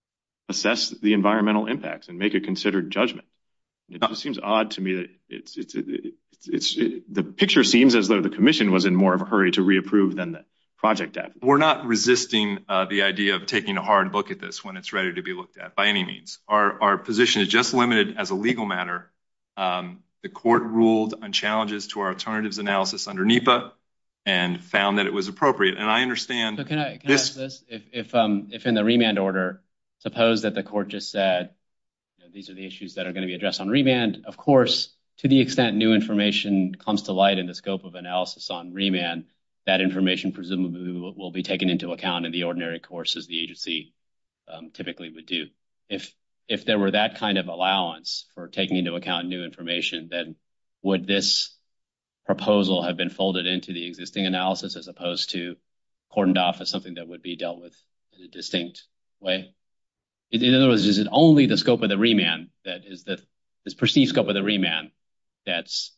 assess the environmental impacts and make a considered judgment. It just seems odd to me that it's, it's, it's, it's it, the picture seems as though the commission was in more of a hurry to reapprove than the project applicant. We're not resisting uh, the idea of taking a hard look at this when it's ready to be looked at by any means. Our, our position is just limited as a legal matter. Um, the court ruled on challenges to our alternatives analysis under NEPA and found that it was appropriate. And I understand. So can I, can this, I ask this? If, if, um, if in the remand order, suppose that the court just said, you know, these are the issues that are going to be addressed on remand. Of course, to the extent new information comes to light in the scope of analysis on remand, that information presumably will, will be taken into account in the ordinary course as the agency um, typically would do. If if there were that kind of allowance for taking into account new information, then would this proposal have been folded into the existing analysis as opposed to cordoned off as something that would be dealt with in a distinct way? In, in other words, is it only the scope of the remand that is the this perceived scope of the remand that's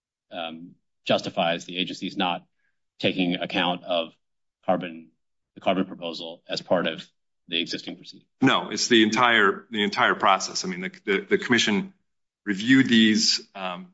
um, justifies the agency's not taking account of carbon, the carbon proposal as part of the existing proceeding? No, it's the entire the entire process. I mean, the the, the commission reviewed these um,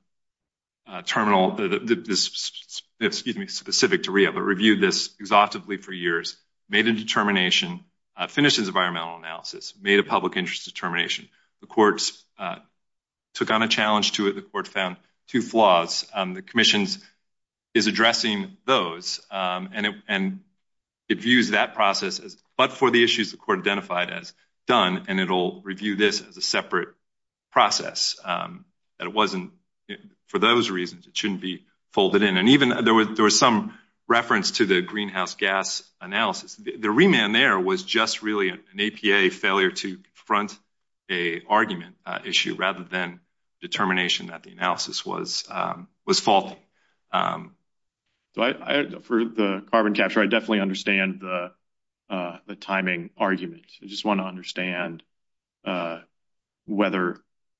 uh, terminal, the, the, this excuse me, specific to R I A, but reviewed this exhaustively for years, made a determination, uh, finished its environmental analysis, made a public interest determination. The courts uh, took on a challenge to it. The court found two flaws. Um, the commission's is addressing those, um, and it, and it views that process as, but for the issues the court identified as done, and it'll review this as a separate process. Um, that it wasn't, for those reasons, it shouldn't be folded in. And even there was there was some reference to the greenhouse gas analysis. The, the remand there was just really an A P A failure to confront a argument uh, issue rather than determination that the analysis was um, was faulty. Um, so I, I, for the carbon capture, I definitely understand the uh, the timing argument. I just want to understand uh, whether,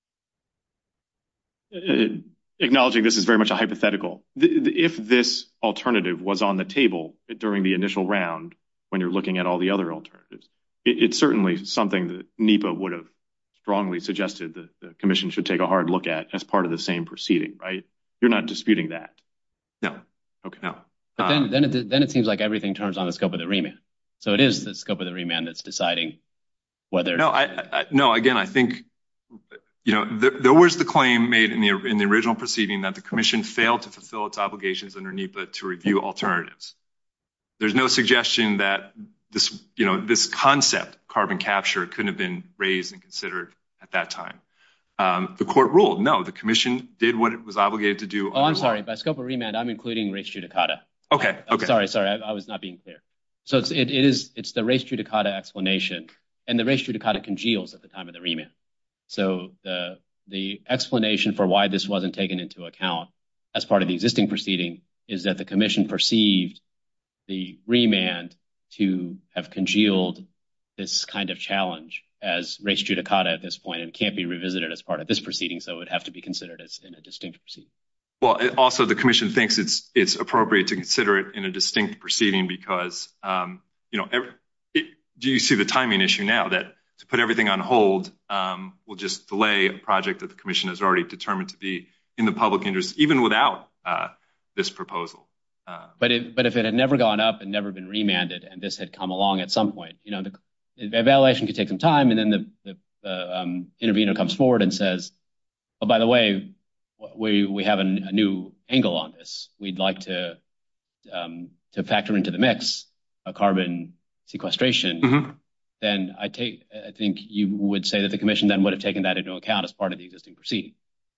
uh, acknowledging this is very much a hypothetical, th- th- if this alternative was on the table during the initial round when you're looking at all the other alternatives, it, it's certainly something that NEPA would have strongly suggested that the commission should take a hard look at as part of the same proceeding, right? You're not disputing that? No. Okay. No. But then, um, then, it, then it seems like everything turns on the scope of the remand. So it is the scope of the remand that's deciding whether. No, I, I no. Again, I think, you know, there, there was the claim made in the in the original proceeding that the commission failed to fulfill its obligations under NEPA to review alternatives. There's no suggestion that this, you know, this concept, carbon capture, couldn't have been raised and considered at that time. Um, the court ruled, no, the commission did what it was obligated to do. Oh, I'm sorry. By scope of remand, I'm including res judicata. Okay. I'm okay. Sorry, sorry. I, I was not being clear. So it's, it, it is, it's the res judicata explanation, and the res judicata congeals at the time of the remand. So the, the explanation for why this wasn't taken into account as part of the existing proceeding is that the commission perceived the remand to have congealed this kind of challenge as res judicata at this point, and can't be revisited as part of this proceeding, so it would have to be considered as in a distinct proceeding. Well, it also the commission thinks it's it's appropriate to consider it in a distinct proceeding because, um, you know, every, it, do you see the timing issue now that to put everything on hold um, will just delay a project that the commission has already determined to be in the public interest, even without uh, this proposal. Um, but if but if it had never gone up and never been remanded, and this had come along at some point, you know, the, the evaluation could take some time, and then the, the, the um, intervener comes forward and says, "Oh, by the way, we we have a, a new angle on this. We'd like to um, to factor into the mix a carbon sequestration." Mm-hmm. Then I take I think you would say that the commission then would have taken that into account as part of the existing proceeding.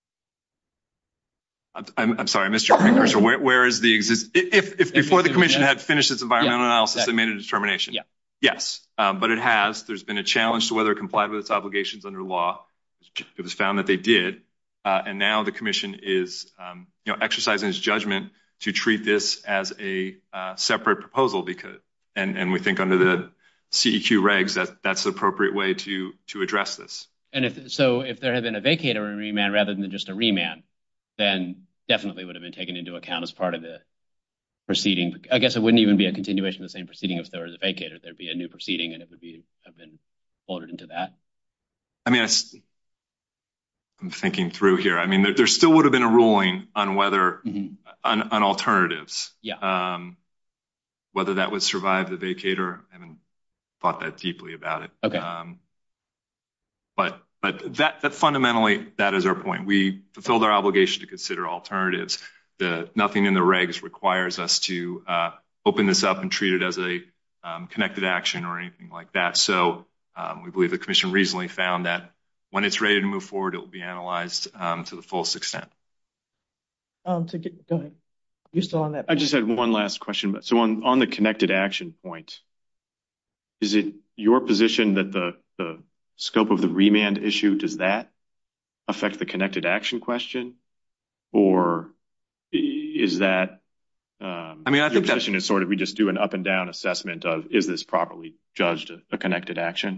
I'm, I'm sorry, Mister Precursor. Where, where is the exist? If, if before the commission had finished its environmental yeah, analysis, exactly. They made a determination. Yeah. Yes, um, but it has. There's been a challenge to whether it complied with its obligations under law. It was found that they did, uh, and now the commission is, um, you know, exercising its judgment to treat this as a uh, separate proposal because, and and we think under the C E Q regs that that's the appropriate way to to address this. And if so, if there had been a vacator and remand rather than just a remand, then definitely would have been taken into account as part of the proceeding. I guess it wouldn't even be a continuation of the same proceeding if there was a vacator. There'd be a new proceeding, and it would be have been folded into that. I mean, it's, I'm thinking through here. I mean, there, there still would have been a ruling on whether mm-hmm. on, on alternatives. Yeah. Um, whether that would survive the vacator, I haven't thought that deeply about it. Okay. Um, but. But that, that fundamentally, that is our point. We fulfilled our obligation to consider alternatives. The, nothing in the regs requires us to uh, open this up and treat it as a um, connected action or anything like that. So um, we believe the commission reasonably found that when it's ready to move forward, it will be analyzed um, to the fullest extent. Um, to get, go ahead. You're still on that point. I just had one last question. So on, on the connected action point, is it your position that the, the scope of the remand issue, does that affect the connected action question? Or is that, um, I mean, I your think position that is sort of, we just do an up and down assessment of, is this properly judged a, a connected action?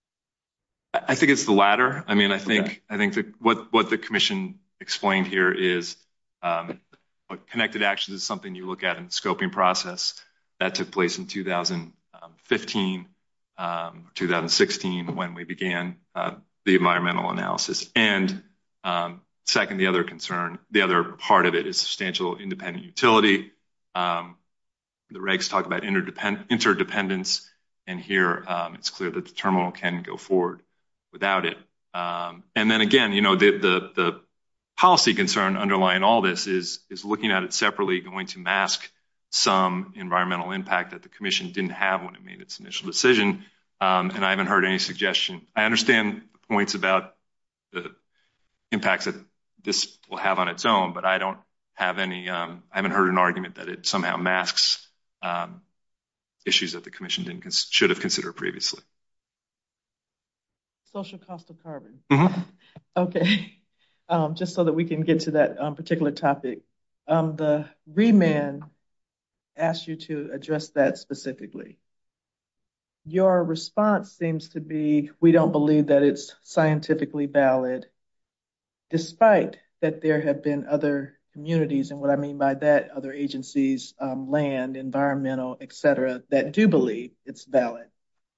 I think it's the latter. I mean, I think, okay. I think that what, what the commission explained here is, um, connected actions is something you look at in the scoping process that took place in two thousand fifteen. Um, two thousand sixteen when we began uh, the environmental analysis. And um, second, the other concern, the other part of it is substantial independent utility. Um, the regs talk about interdepend- interdependence, and here um, it's clear that the terminal can go forward without it. Um, and then again, you know, the, the, the policy concern underlying all this is, is looking at it separately going to mask some environmental impact that the commission didn't have when it made its initial decision. Um, and I haven't heard any suggestion. I understand the points about the impacts that this will have on its own, but I don't have any, um, I haven't heard an argument that it somehow masks um, issues that the commission didn't should have considered previously. Social cost of carbon. Mm-hmm. Okay. Um, just so that we can get to that um, particular topic. Um, the remand asked you to address that specifically. Your response seems to be, we don't believe that it's scientifically valid, despite that there have been other communities, and what I mean by that, other agencies, um, land, environmental, et cetera, that do believe it's valid.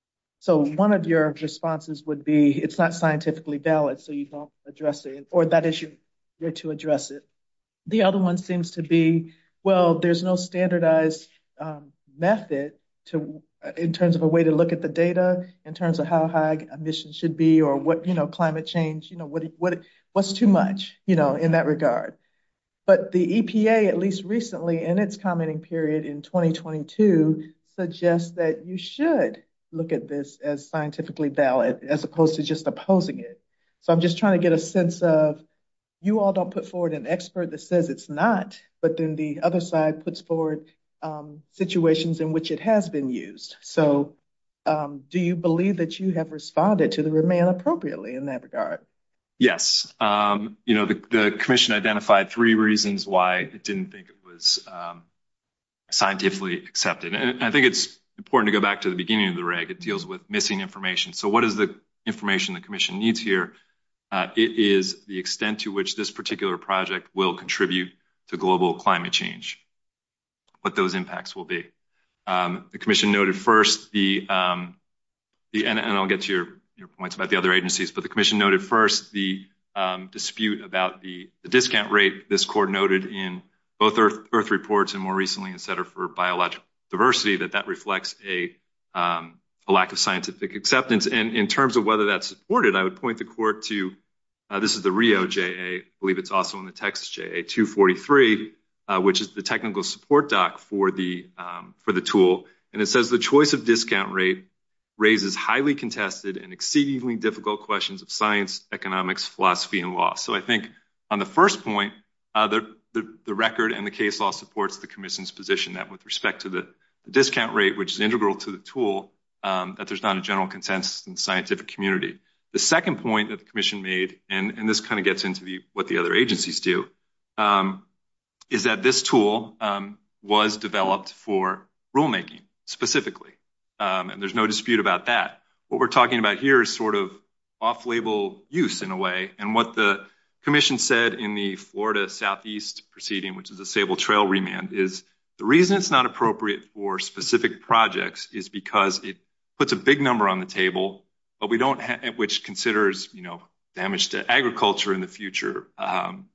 So one of your responses would be, it's not scientifically valid, so you don't address it, or that issue, you're to address it. The other one seems to be, well, there's no standardized um, method to, in terms of a way to look at the data, in terms of how high emissions should be, or what, you know, climate change, you know, what, what, what's too much, you know, in that regard. But the E P A, at least recently in its commenting period in twenty twenty-two, suggests that you should look at this as scientifically valid as opposed to just opposing it. So I'm just trying to get a sense of, you all don't put forward an expert that says it's not, but then the other side puts forward um, situations in which it has been used. So um, do you believe that you have responded to the remand appropriately in that regard? Yes. Um, you know, the, the commission identified three reasons why it didn't think it was um, scientifically accepted. And I think it's important to go back to the beginning of the reg. It deals with missing information. So what is the information the commission needs here? Uh, it is the extent to which this particular project will contribute to global climate change, what those impacts will be. Um, the commission noted first the, um, the and, and I'll get to your, your points about the other agencies, but the commission noted first the um, dispute about the, the discount rate. This court noted in both Earth, Earth reports and more recently in Center for Biological Diversity that that reflects a, um, a lack of scientific acceptance. And in terms of whether that's supported, I would point the court to, uh, this is the Rio J A, I believe it's also in the Texas J A, two forty-three, uh, which is the technical support doc for the, um, for the tool. And it says the choice of discount rate raises highly contested and exceedingly difficult questions of science, economics, philosophy, and law. So I think on the first point, uh, the, the, the record and the case law supports the commission's position that with respect to the, the discount rate, which is integral to the tool, um, that there's not a general consensus in the scientific community. The second point that the commission made, and, and this kind of gets into the, what the other agencies do, um, is that this tool um, was developed for rulemaking specifically. Um, and there's no dispute about that. What we're talking about here is sort of off-label use in a way. And what the commission said in the Florida Southeast proceeding, which is a Sable Trail remand, is the reason it's not appropriate for specific projects is because it puts a big number on the table, but we don't ha- which considers, you know, damage to agriculture in the future, um,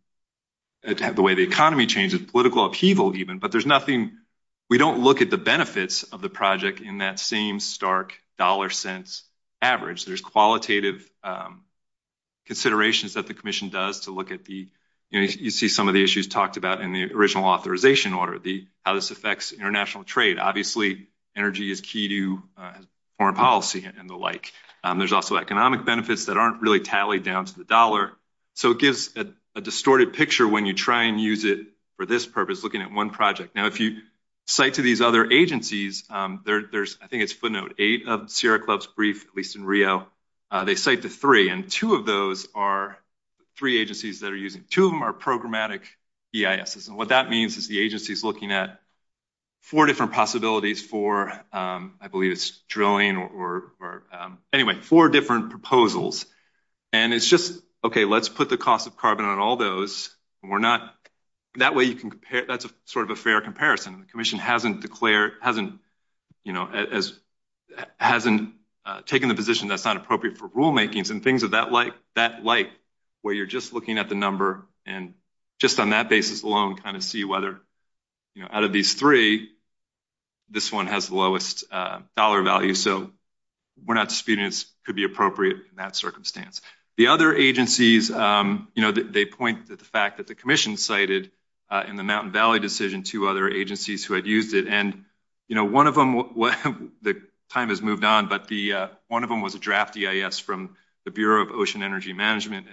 the way the economy changes, political upheaval even, but there's nothing. We don't look at the benefits of the project in that same stark dollar cents average. There's qualitative um, considerations that the commission does to look at the, you know, you see some of the issues talked about in the original authorization order, the how this affects international trade. Obviously, energy is key to uh, foreign policy and the like. Um, there's also economic benefits that aren't really tallied down to the dollar. So it gives a, a distorted picture when you try and use it for this purpose, looking at one project. Now, if you cite to these other agencies, um, there, there's, I think it's footnote eight of Sierra Club's brief, at least in Rio, uh, they cite the three, and two of those are three agencies that are using, two of them are programmatic E I Ss. And what that means is the agency is looking at four different possibilities for, um, I believe it's drilling or, or, or um, anyway, four different proposals. And it's just, okay, let's put the cost of carbon on all those. And we're not, that way you can compare, that's a sort of a fair comparison. The commission hasn't declared, hasn't, you know, as, hasn't uh, taken the position that's not appropriate for rulemakings and things of that like, that like, where you're just looking at the number and just on that basis alone kind of see whether, you know, out of these three, this one has the lowest uh, dollar value. So we're not disputing it could be appropriate in that circumstance. The other agencies, um, you know, they point to the fact that the commission cited uh, in the Mountain Valley decision two other agencies who had used it. And, you know, one of them, the time has moved on, but the uh, one of them was a draft E I S from the Bureau of Ocean Energy Management.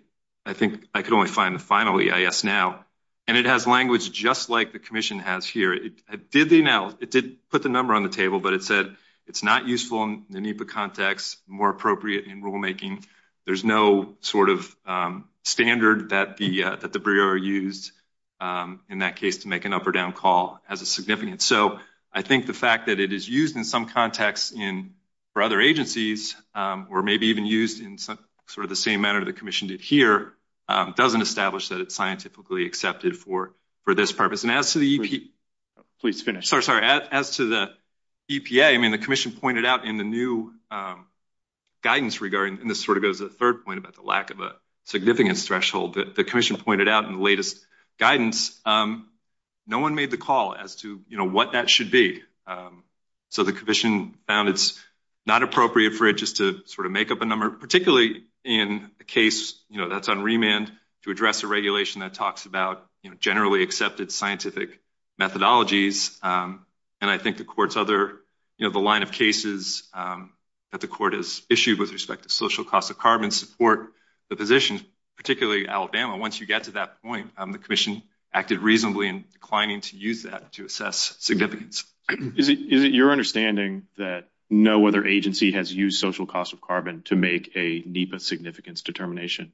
I think I could only find the final E I S now. And it has language just like the commission has here. It, it did the analysis, it did put the number on the table, but it said it's not useful in the NEPA context, more appropriate in rulemaking. There's no sort of um, standard that the uh, that the Bureau used um, in that case to make an up or down call has a significance. So I think the fact that it is used in some contexts in for other agencies, um, or maybe even used in some, sort of the same manner the commission did here, um, doesn't establish that it's scientifically accepted for for this purpose. And as to the E P A, please finish. Sorry, sorry. As, as to the E P A, I mean, the commission pointed out in the new um, guidance regarding, and this sort of goes to the third point about the lack of a significance threshold, that the commission pointed out in the latest guidance, um, no one made the call as to, you know, what that should be. Um, so the commission found it's not appropriate for it just to sort of make up a number, particularly in a case, you know, that's on remand to address a regulation that talks about, you know, generally accepted scientific methodologies. Um, and I think the court's other, you know, the line of cases um, that the court has issued with respect to social cost of carbon support the position, particularly Alabama. Once you get to that point, um, the commission acted reasonably in declining to use that to assess significance. Is it is it your understanding that no other agency has used social cost of carbon to make a NEPA significance determination?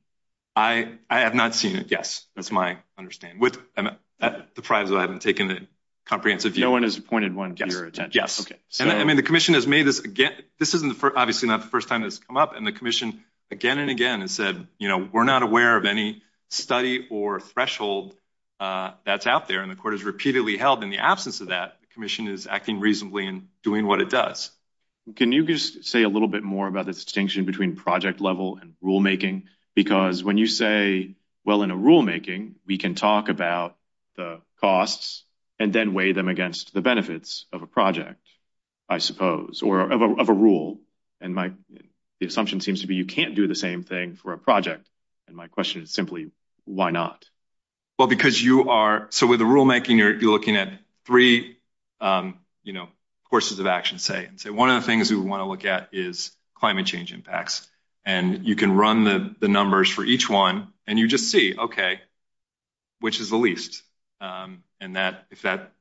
I I have not seen it. Yes, that's my understanding. With um, at the prize, I haven't taken a comprehensive view. No one has appointed one to yes. your attention. Yes. Okay. So, and I mean, the commission has made this again. This isn't the first, obviously not the first time this has come up, and the commission again and again has said, you know, we're not aware of any study or threshold uh, that's out there, and the court has repeatedly held in the absence of that, the commission is acting reasonably and doing what it does. Can you just say a little bit more about the distinction between project level and rulemaking? Because when you say, well, in a rulemaking, we can talk about the costs and then weigh them against the benefits of a project, I suppose, or of a, of a rule. And my the assumption seems to be you can't do the same thing for a project. And my question is simply, why not? Well, because you are, so with the rulemaking, you're, you're looking at three, um, you know, courses of action, say. And say one of the things we want to look at is climate change impacts. And you can run the, the numbers for each one, and you just see, okay, which is the least? Um, and that if that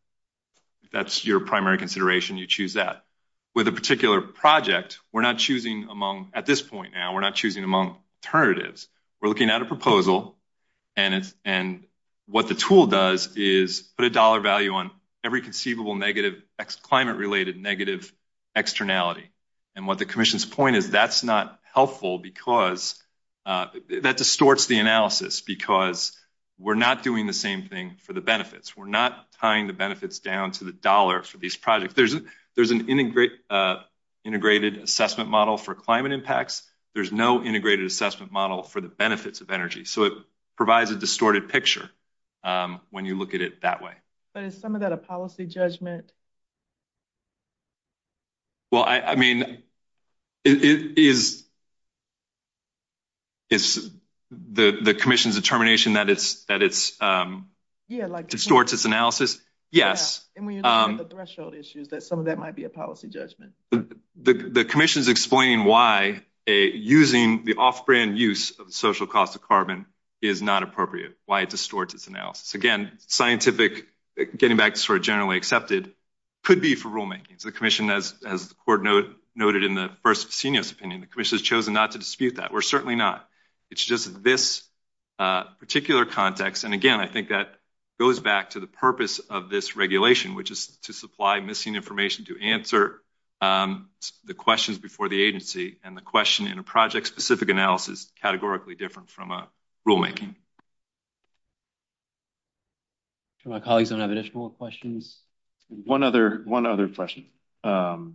if that's your primary consideration, you choose that. With a particular project, we're not choosing among, at this point now, we're not choosing among alternatives. We're looking at a proposal, and it's and what the tool does is put a dollar value on every conceivable negative, ex- climate-related negative externality. And what the commission's point is, that's not helpful because uh, that distorts the analysis, because we're not doing the same thing for the benefits. We're not tying the benefits down to the dollar for these projects. There's a, there's an integrate, uh, integrated assessment model for climate impacts. There's no integrated assessment model for the benefits of energy. So it provides a distorted picture um, when you look at it that way. But is some of that a policy judgment? Well, I, I mean, it, it is is the the commission's determination that it's that it's um, yeah, like distorts its analysis. Yes, yeah. And when you're looking um, at the threshold issues, that some of that might be a policy judgment. The the, the commission's explaining why a, using the off-brand use of the social cost of carbon is not appropriate. Why it distorts its analysis. Again, scientific. Getting back to sort of generally accepted, could be for rulemakings. The commission, as as the court note, noted in the first Vecinos opinion, the commission has chosen not to dispute that. We're certainly not. It's just this uh, particular context. And again, I think that goes back to the purpose of this regulation, which is to supply missing information to answer um, the questions before the agency. And the question in a project-specific analysis categorically different from a rulemaking. Sure, my colleagues don't have additional questions. One other one other question. Um,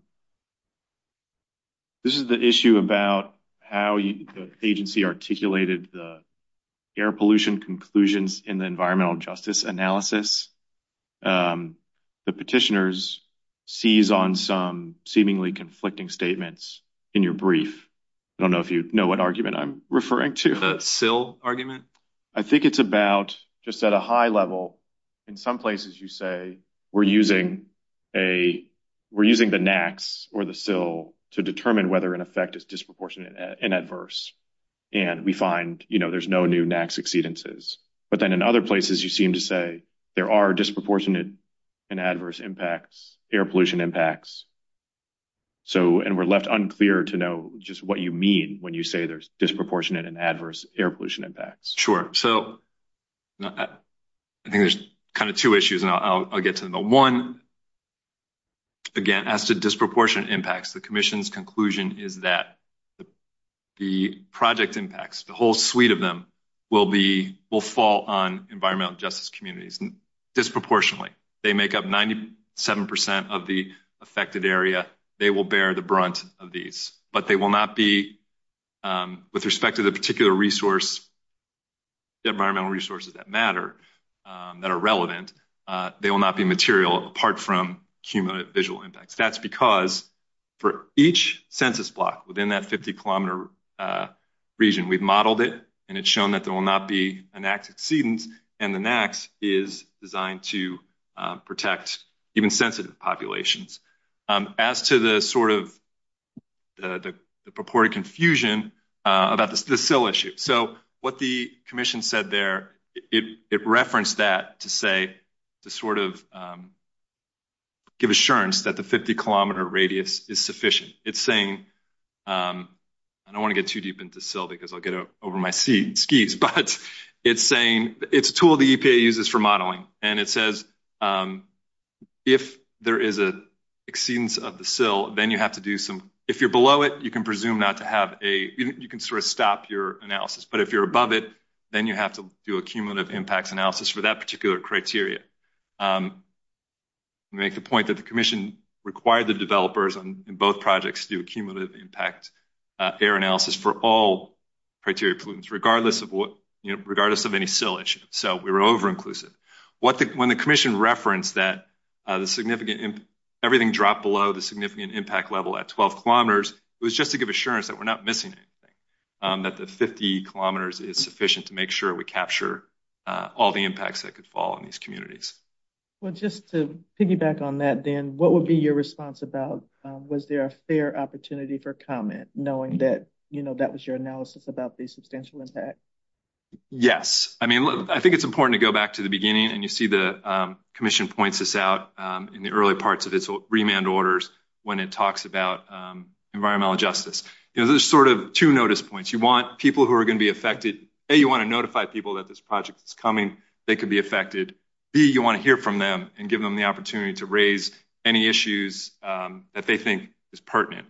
this is the issue about how you, the agency articulated the air pollution conclusions in the environmental justice analysis. Um, the petitioners seize on some seemingly conflicting statements in your brief. I don't know if you know what argument I'm referring to. The S I L argument? I think it's about just at a high level. In some places you say we're using a we're using the N A A Cs or the S I L to determine whether an effect is disproportionate and adverse. And we find, you know, there's no new N A A C exceedances. But then in other places you seem to say there are disproportionate and adverse impacts, air pollution impacts. So, and we're left unclear to know just what you mean when you say there's disproportionate and adverse air pollution impacts. Sure. So I think there's kind of two issues, and I'll, I'll get to them. But one, again, as to disproportionate impacts, the Commission's conclusion is that the, the project impacts, the whole suite of them, will be will fall on environmental justice communities disproportionately. They make up ninety-seven percent of the affected area. They will bear the brunt of these, but they will not be, um, with respect to the particular resource, the environmental resources that matter, um, that are relevant, uh, they will not be material apart from cumulative visual impacts. That's because for each census block within that fifty kilometer uh, region, we've modeled it, and it's shown that there will not be an N A A C exceedance, and the N A A C is designed to uh, protect even sensitive populations. Um, as to the sort of the, the, the purported confusion uh, about the, the S I L issue. So what the Commission said there, it, it referenced that to say, to sort of um, give assurance that the fifty kilometer radius is sufficient. It's saying, um, I don't want to get too deep into S I L because I'll get over my skis, but it's saying it's a tool the E P A uses for modeling. And it says, um, if there is a exceedance of the S I L, then you have to do some, if you're below it, you can presume not to have a, you, you can sort of stop your analysis. But if you're above it, then you have to do a cumulative impacts analysis for that particular criteria. Um, make the point that the Commission required the developers on, in both projects to do a cumulative impact uh, air analysis for all criteria pollutants, regardless of what, you know, regardless of any S I L issue. So we were over-inclusive. What the, when the Commission referenced that uh, the significant imp- everything dropped below the significant impact level at twelve kilometers, it was just to give assurance that we're not missing anything, um, that the fifty kilometers is sufficient to make sure we capture uh, all the impacts that could fall on these communities. Well, just to piggyback on that, then, what would be your response about, um, was there a fair opportunity for comment, knowing that, you know, that was your analysis about the substantial impact? Yes. I mean, look, I think it's important to go back to the beginning, and you see the um, Commission points this out um, in the early parts of its remand orders when it talks about um, environmental justice. You know, there's sort of two notice points. You want people who are going to be affected. A, you want to notify people that this project is coming, they could be affected. B, you want to hear from them and give them the opportunity to raise any issues um, that they think is pertinent.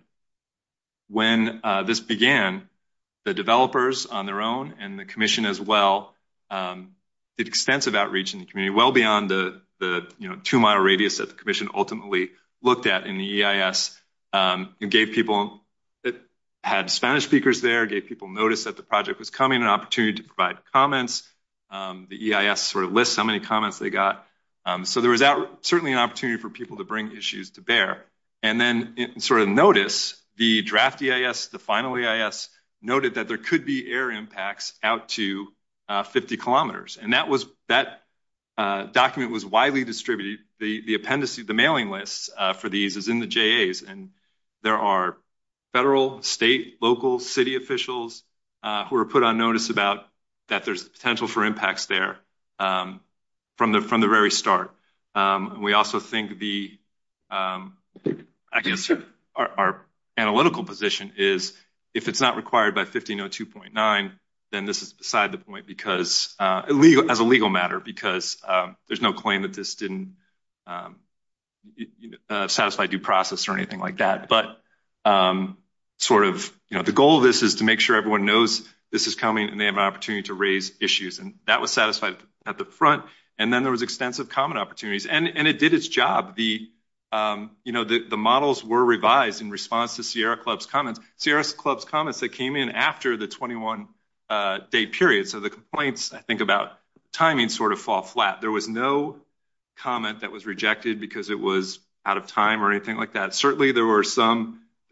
When uh, this began, the developers on their own and the Commission as well um, did extensive outreach in the community, well beyond the, the you know, two mile radius that the Commission ultimately looked at in the E I S. Um, and gave people, it had Spanish speakers there, gave people notice that the project was coming, an opportunity to provide comments. Um, the E I S sort of lists how many comments they got. Um, so there was out, certainly an opportunity for people to bring issues to bear. And then in sort of notice, the draft E I S, the final E I S, noted that there could be air impacts out to uh, fifty kilometers. And that was that uh, document was widely distributed. The, the appendices, the mailing lists uh, for these is in the J As. And there are federal, state, local, city officials uh, who are put on notice about that there's potential for impacts there um, from the from the very start. Um, and we also think the, um, I guess, our, our analytical position is if it's not required by fifteen oh two point nine, then this is beside the point because uh, illegal as a legal matter, because um, there's no claim that this didn't um, uh, satisfy due process or anything like that. But um, sort of, you know, the goal of this is to make sure everyone knows this is coming and they have an opportunity to raise issues. And that was satisfied at the front. And then there was extensive comment opportunities. And, and it did its job. The Um, you know, the, the models were revised in response to Sierra Club's comments. Sierra Club's comments that came in after the twenty-one uh, day period. So the complaints, I think, about timing sort of fall flat. There was no comment that was rejected because it was out of time or anything like that. Certainly there were some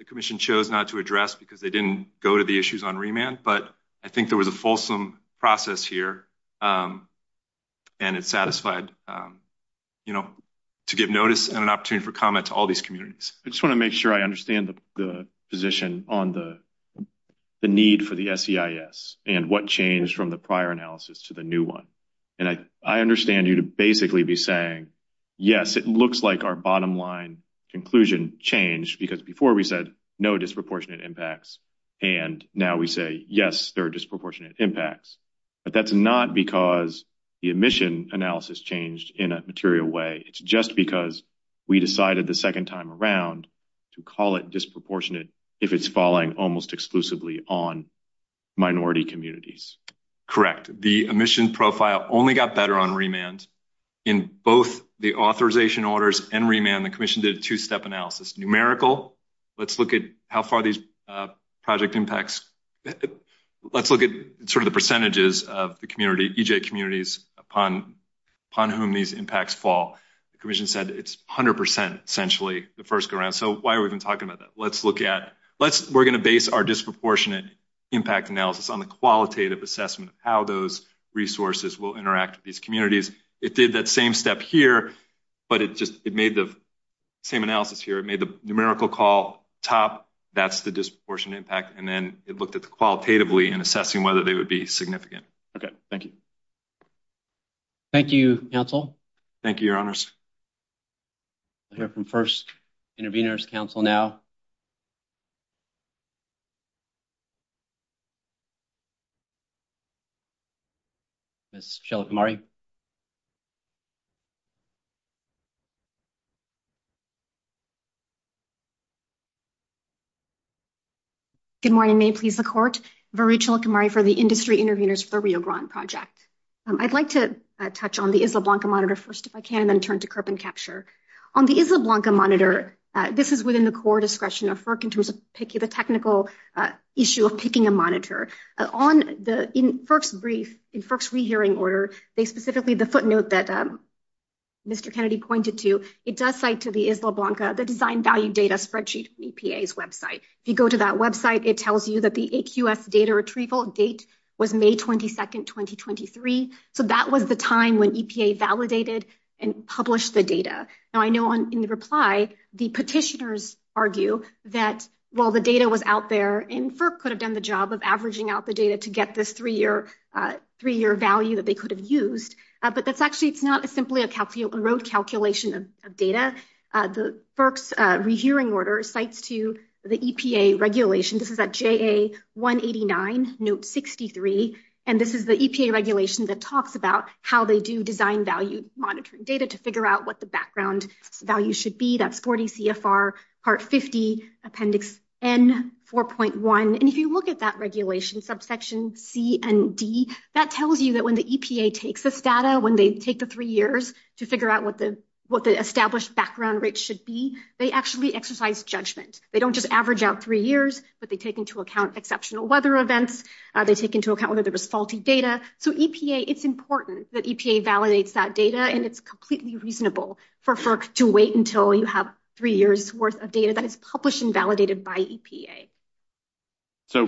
the commission chose not to address because they didn't go to the issues on remand. But I think there was a fulsome process here, um, and it satisfied, um, you know, to give notice and an opportunity for comment to all these communities. I just want to make sure I understand the, the position on the the need for the S E I S and what changed from the prior analysis to the new one. And I, I understand you to basically be saying, yes, it looks like our bottom line conclusion changed because before we said no disproportionate impacts, and now we say, yes, there are disproportionate impacts. But that's not because the emission analysis changed in a material way. It's just because we decided the second time around to call it disproportionate if it's falling almost exclusively on minority communities. Correct. The emission profile only got better on remand. In both the authorization orders and remand, the commission did a two-step analysis. Numerical, let's look at how far these uh, project impacts, let's look at sort of the percentages of the community, E J communities upon, upon whom these impacts fall. The commission said it's one hundred percent essentially the first go around. So why are we even talking about that? Let's look at, let's, we're going to base our disproportionate impact analysis on the qualitative assessment of how those resources will interact with these communities. It did that same step here, but it just, it made the same analysis here. It made the numerical call top, that's the disproportionate impact, and then it looked at the qualitatively in assessing whether they would be significant. Okay, thank you. Thank you, counsel. Thank you, Your Honors. We'll hear from First Intervenors Council now. Miz Sheila Kamari. Good morning, may it please the court. Varuchila Kamari for the Industry Intervenors for the Rio Grande Project. Um, I'd like to uh, touch on the Isla Blanca monitor first, if I can, and then turn to carbon capture. On the Isla Blanca monitor, uh, this is within the core discretion of FERC in terms of picking the technical uh, issue of picking a monitor. Uh, on the, in FERC's brief, in FERC's rehearing order, they specifically, the footnote that um, Mister Kennedy pointed to, it does cite to the Isla Blanca, the design value data spreadsheet on E P A's website. If you go to that website, it tells you that the A Q S data retrieval date was May twenty-second, twenty twenty-three. So that was the time when E P A validated and published the data. Now I know on, in the reply, the petitioners argue that, well, the data was out there and FERC could have done the job of averaging out the data to get this three-year uh, three-year value that they could have used. Uh, but that's actually, it's not simply a, calcul- a rote calculation of, of data. Uh, the FERC's uh, rehearing order cites to the E P A regulation. This is at J A one eighty-nine, note sixty-three. And this is the E P A regulation that talks about how they do design value monitoring data to figure out what the background value should be. That's forty C F R Part fifty, Appendix N four point one. And if you look at that regulation, subsection C and D, that tells you that when the E P A takes this data, when they take the three years to figure out what the what the established background rate should be, they actually exercise judgment. They don't just average out three years, but they take into account exceptional weather events. Uh, they take into account whether there was faulty data. So E P A, it's important that E P A validates that data, and it's completely reasonable for FERC to wait until you have three years worth of data that is published and validated by E P A. So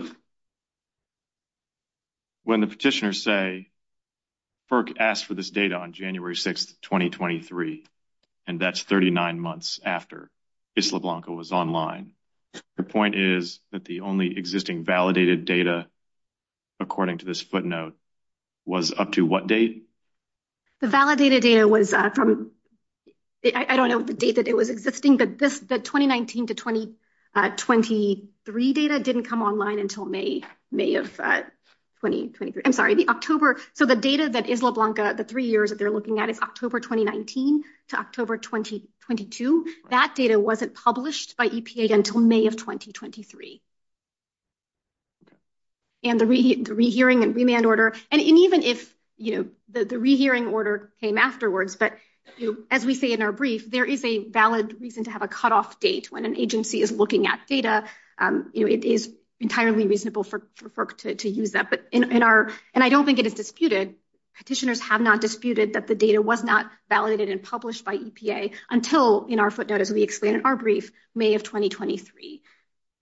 when the petitioners say FERC asked for this data on January sixth, twenty twenty-three, and that's thirty-nine months after Isla Blanca was online, the point is that the only existing validated data, according to this footnote, was up to what date? The validated data was uh, from, I, I don't know the date that it was existing, but this, the twenty nineteen to twenty twenty-three data didn't come online until May, May of uh, twenty twenty-three. I'm sorry, the October. So the data that Isla Blanca, the three years that they're looking at is October twenty nineteen to October twenty twenty-two. Right. That data wasn't published by E P A until May of twenty twenty-three. Okay. And the, re the rehearing and remand order, and, and even if, you know, the, the rehearing order came afterwards, but you know, as we say in our brief, there is a valid reason to have a cutoff date when an agency is looking at data. Um, you know, it is entirely reasonable for, for FERC to, to use that. But in, in our, and I don't think it is disputed, petitioners have not disputed that the data was not validated and published by E P A until, in our footnote, as we explain in our brief, May of twenty twenty-three.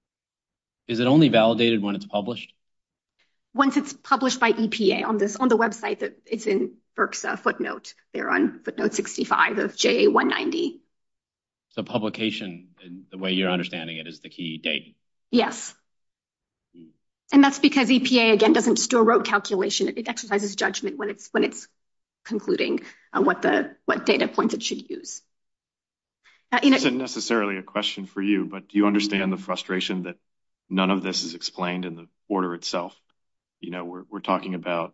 Is it only validated when it's published? Once it's published by E P A on this on the website that it's in FERC's uh, footnote. They're on footnote sixty-five of J A one ninety. So publication, in the way you're understanding it, is the key date. Yes. And that's because E P A, again, doesn't just do a rote calculation. It, it exercises judgment when it's when it's concluding uh, what the what data points it should use. Uh, it isn't necessarily a question for you, but do you understand the frustration that none of this is explained in the order itself? You know, we're we're talking about,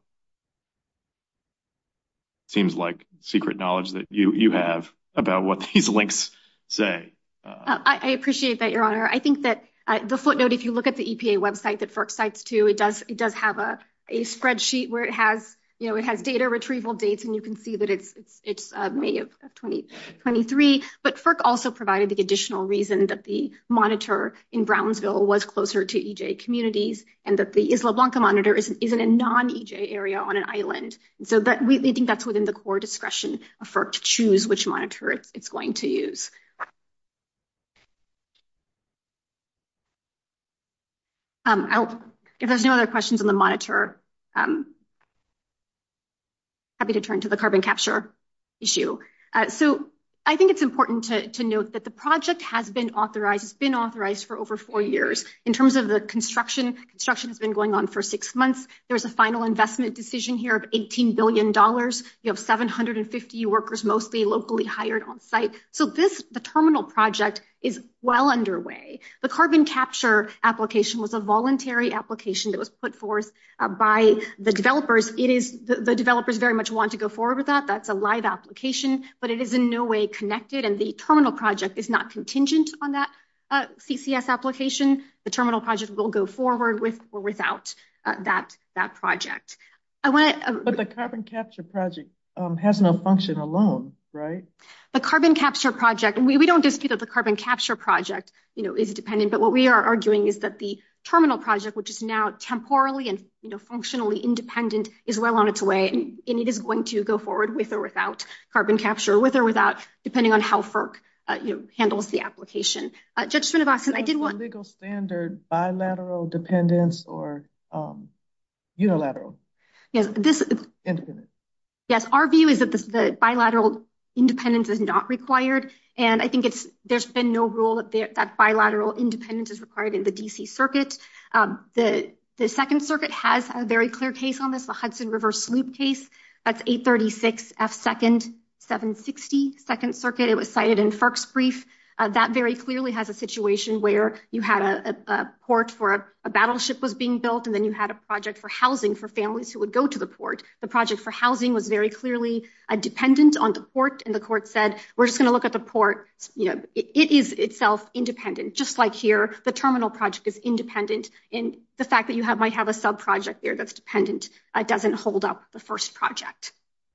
seems like secret knowledge that you you have about what these links say. Uh, uh, I, I appreciate that, Your Honor. I think that uh, the footnote, if you look at the E P A website that FERC cites too, it does it does have a a spreadsheet where it has you know it has data retrieval dates, and you can see that it's it's it's uh, May of, of twenty twenty-three. But FERC also provided the additional reason that the monitor in Brownsville was closer to E J communities, and that the Isla Blanca monitor isn't isn't a non-E J area on an island. And so that we, we think that's within the core discretion of FERC to choose which monitor it's it's going to use. Um, I'll, if there's no other questions on the monitor, um, happy to turn to the carbon capture issue. Uh, so I think it's important to, to note that the project has been authorized, it's been authorized for over four years. In terms of the construction, construction has been going on for six months. There's a final investment decision here of eighteen billion dollars. You have seven hundred fifty workers, mostly locally hired on site. So this, the terminal project is well underway. The carbon capture application was a voluntary application that was put forth uh, by the developers. It is the, the developers very much want to go forward with that. That's a live application, but it is in no way connected, and the terminal project is not contingent on that uh, C C S application. The terminal project will go forward with or without uh, that that project. I want to, uh, but the carbon capture project um, has no function alone, right? The carbon capture project, we, we don't dispute that the carbon capture project, you know, is dependent, but what we are arguing is that the terminal project, which is now temporally and, you know, functionally independent, is well on its way, and, and it is going to go forward with or without carbon capture, with or without, depending on how FERC, uh, you know, handles the application. Uh, Judge Srinivasan, I did want legal standard bilateral dependence or um, unilateral. Yes, this independent. Yes, our view is that this, the bilateral independence is not required, and I think it's there's been no rule that there, that bilateral independence is required in the D C Circuit. Um, the the Second Circuit has a very clear case on this, the Hudson River Sloop case. That's eight thirty-six F second seven sixty, Second Circuit. It was cited in FERC's brief. Uh, that very clearly has a situation where you had a, a, a port for a, a battleship was being built, and then you had a project for housing for families who would go to the port. The project for housing was very clearly uh, dependent on the port, and the court said, we're just going to look at the port. You know, it, it is itself independent, just like here, the terminal project is independent, and the fact that you have, might have a sub-project there that's dependent uh, doesn't hold up the first project.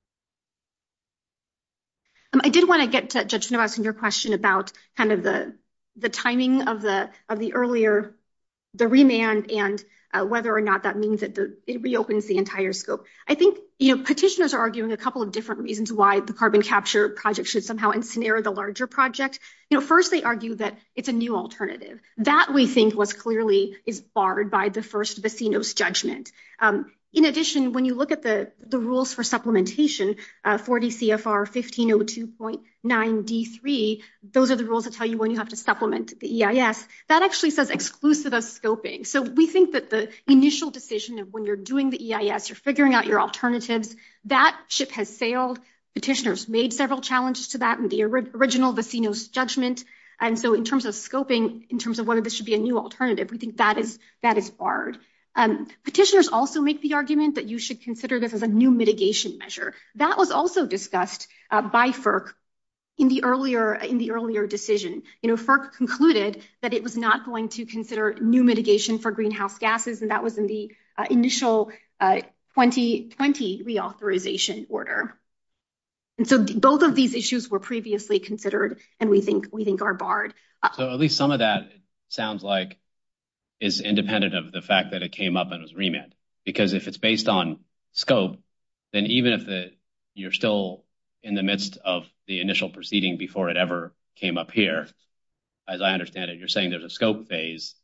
Um, I did want to get to Judge Srinivasan, your question about kind of the the timing of the of the earlier the remand and uh, whether or not that means that the, it reopens the entire scope. I think you know petitioners are arguing a couple of different reasons why the carbon capture project should somehow ensnare the larger project. You know, first they argue that it's a new alternative. That we think was clearly is barred by the first Vecinos judgment. Um, In addition, when you look at the, the rules for supplementation, uh, forty C F R fifteen oh two point nine D three, those are the rules that tell you when you have to supplement the E I S. That actually says exclusive of scoping. So we think that the initial decision of when you're doing the E I S, you're figuring out your alternatives, that ship has sailed. Petitioners made several challenges to that in the or- original Vecinos judgment. And so in terms of scoping, in terms of whether this should be a new alternative, we think that is that is barred. Um, petitioners also make the argument that you should consider this as a new mitigation measure. That was also discussed uh, by FERC in the earlier in the earlier decision. You know, FERC concluded that it was not going to consider new mitigation for greenhouse gases, and that was in the uh, initial uh, twenty twenty reauthorization order. And so th- both of these issues were previously considered, and we think we think are barred. Uh, so at least some of that sounds like is independent of the fact that it came up and was remanded. Because if it's based on scope, then even if the you're still in the midst of the initial proceeding before it ever came up here, as I understand it, you're saying there's a scope phase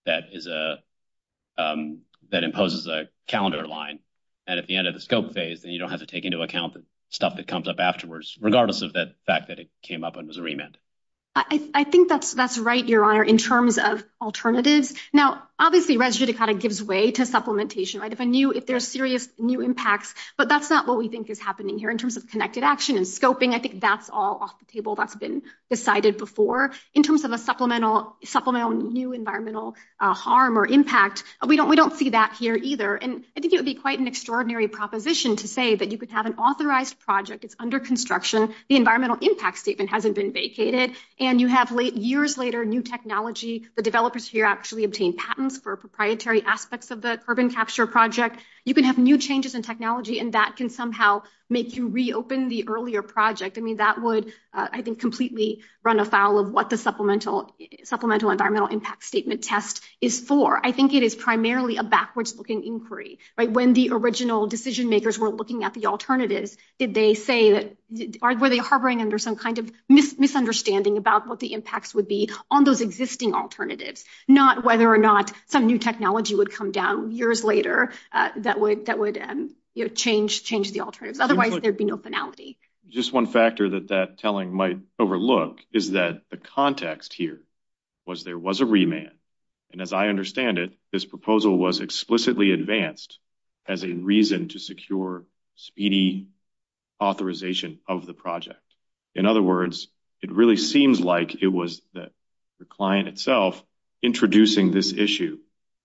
that is a um, that imposes a calendar line. And at the end of the scope phase, then you don't have to take into account the stuff that comes up afterwards, regardless of the fact that it came up and was a remand. I, I think that's that's right, Your Honor, in terms of alternatives. Now, obviously, res judicata gives way to supplementation, right? If a new, if there's serious new impacts, but that's not what we think is happening here in terms of connected action and scoping. I think that's all off the table. That's been decided before. In terms of a supplemental, supplemental new environmental uh, harm or impact, we don't we don't see that here either. And I think it would be quite an extraordinary proposition to say that you could have an authorized project, it's under construction, the environmental impact statement hasn't been vacated, and you have late, years later new technology. The developers here actually obtain patents for proprietary aspects of the carbon capture project. You can have new changes in technology, and that can somehow make you reopen the earlier project. I mean, that would, uh, I think, completely run afoul of what the supplemental supplemental environmental impact statement test is for. I think it is primarily a backwards-looking inquiry, right? When the original decision makers were looking at the alternatives, did they say that, or were they harboring under some kind of mis- misunderstanding about what the impacts would be on those existing alternatives, not whether or not some new technology would come down years later uh, that would that would um, you know, change change the alternatives. Otherwise, like there'd be no finality. Just one factor that that telling might overlook is that the context here was there was a remand. And as I understand it, this proposal was explicitly advanced as a reason to secure speedy authorization of the project. In other words, it really seems like it was the, the client itself introducing this issue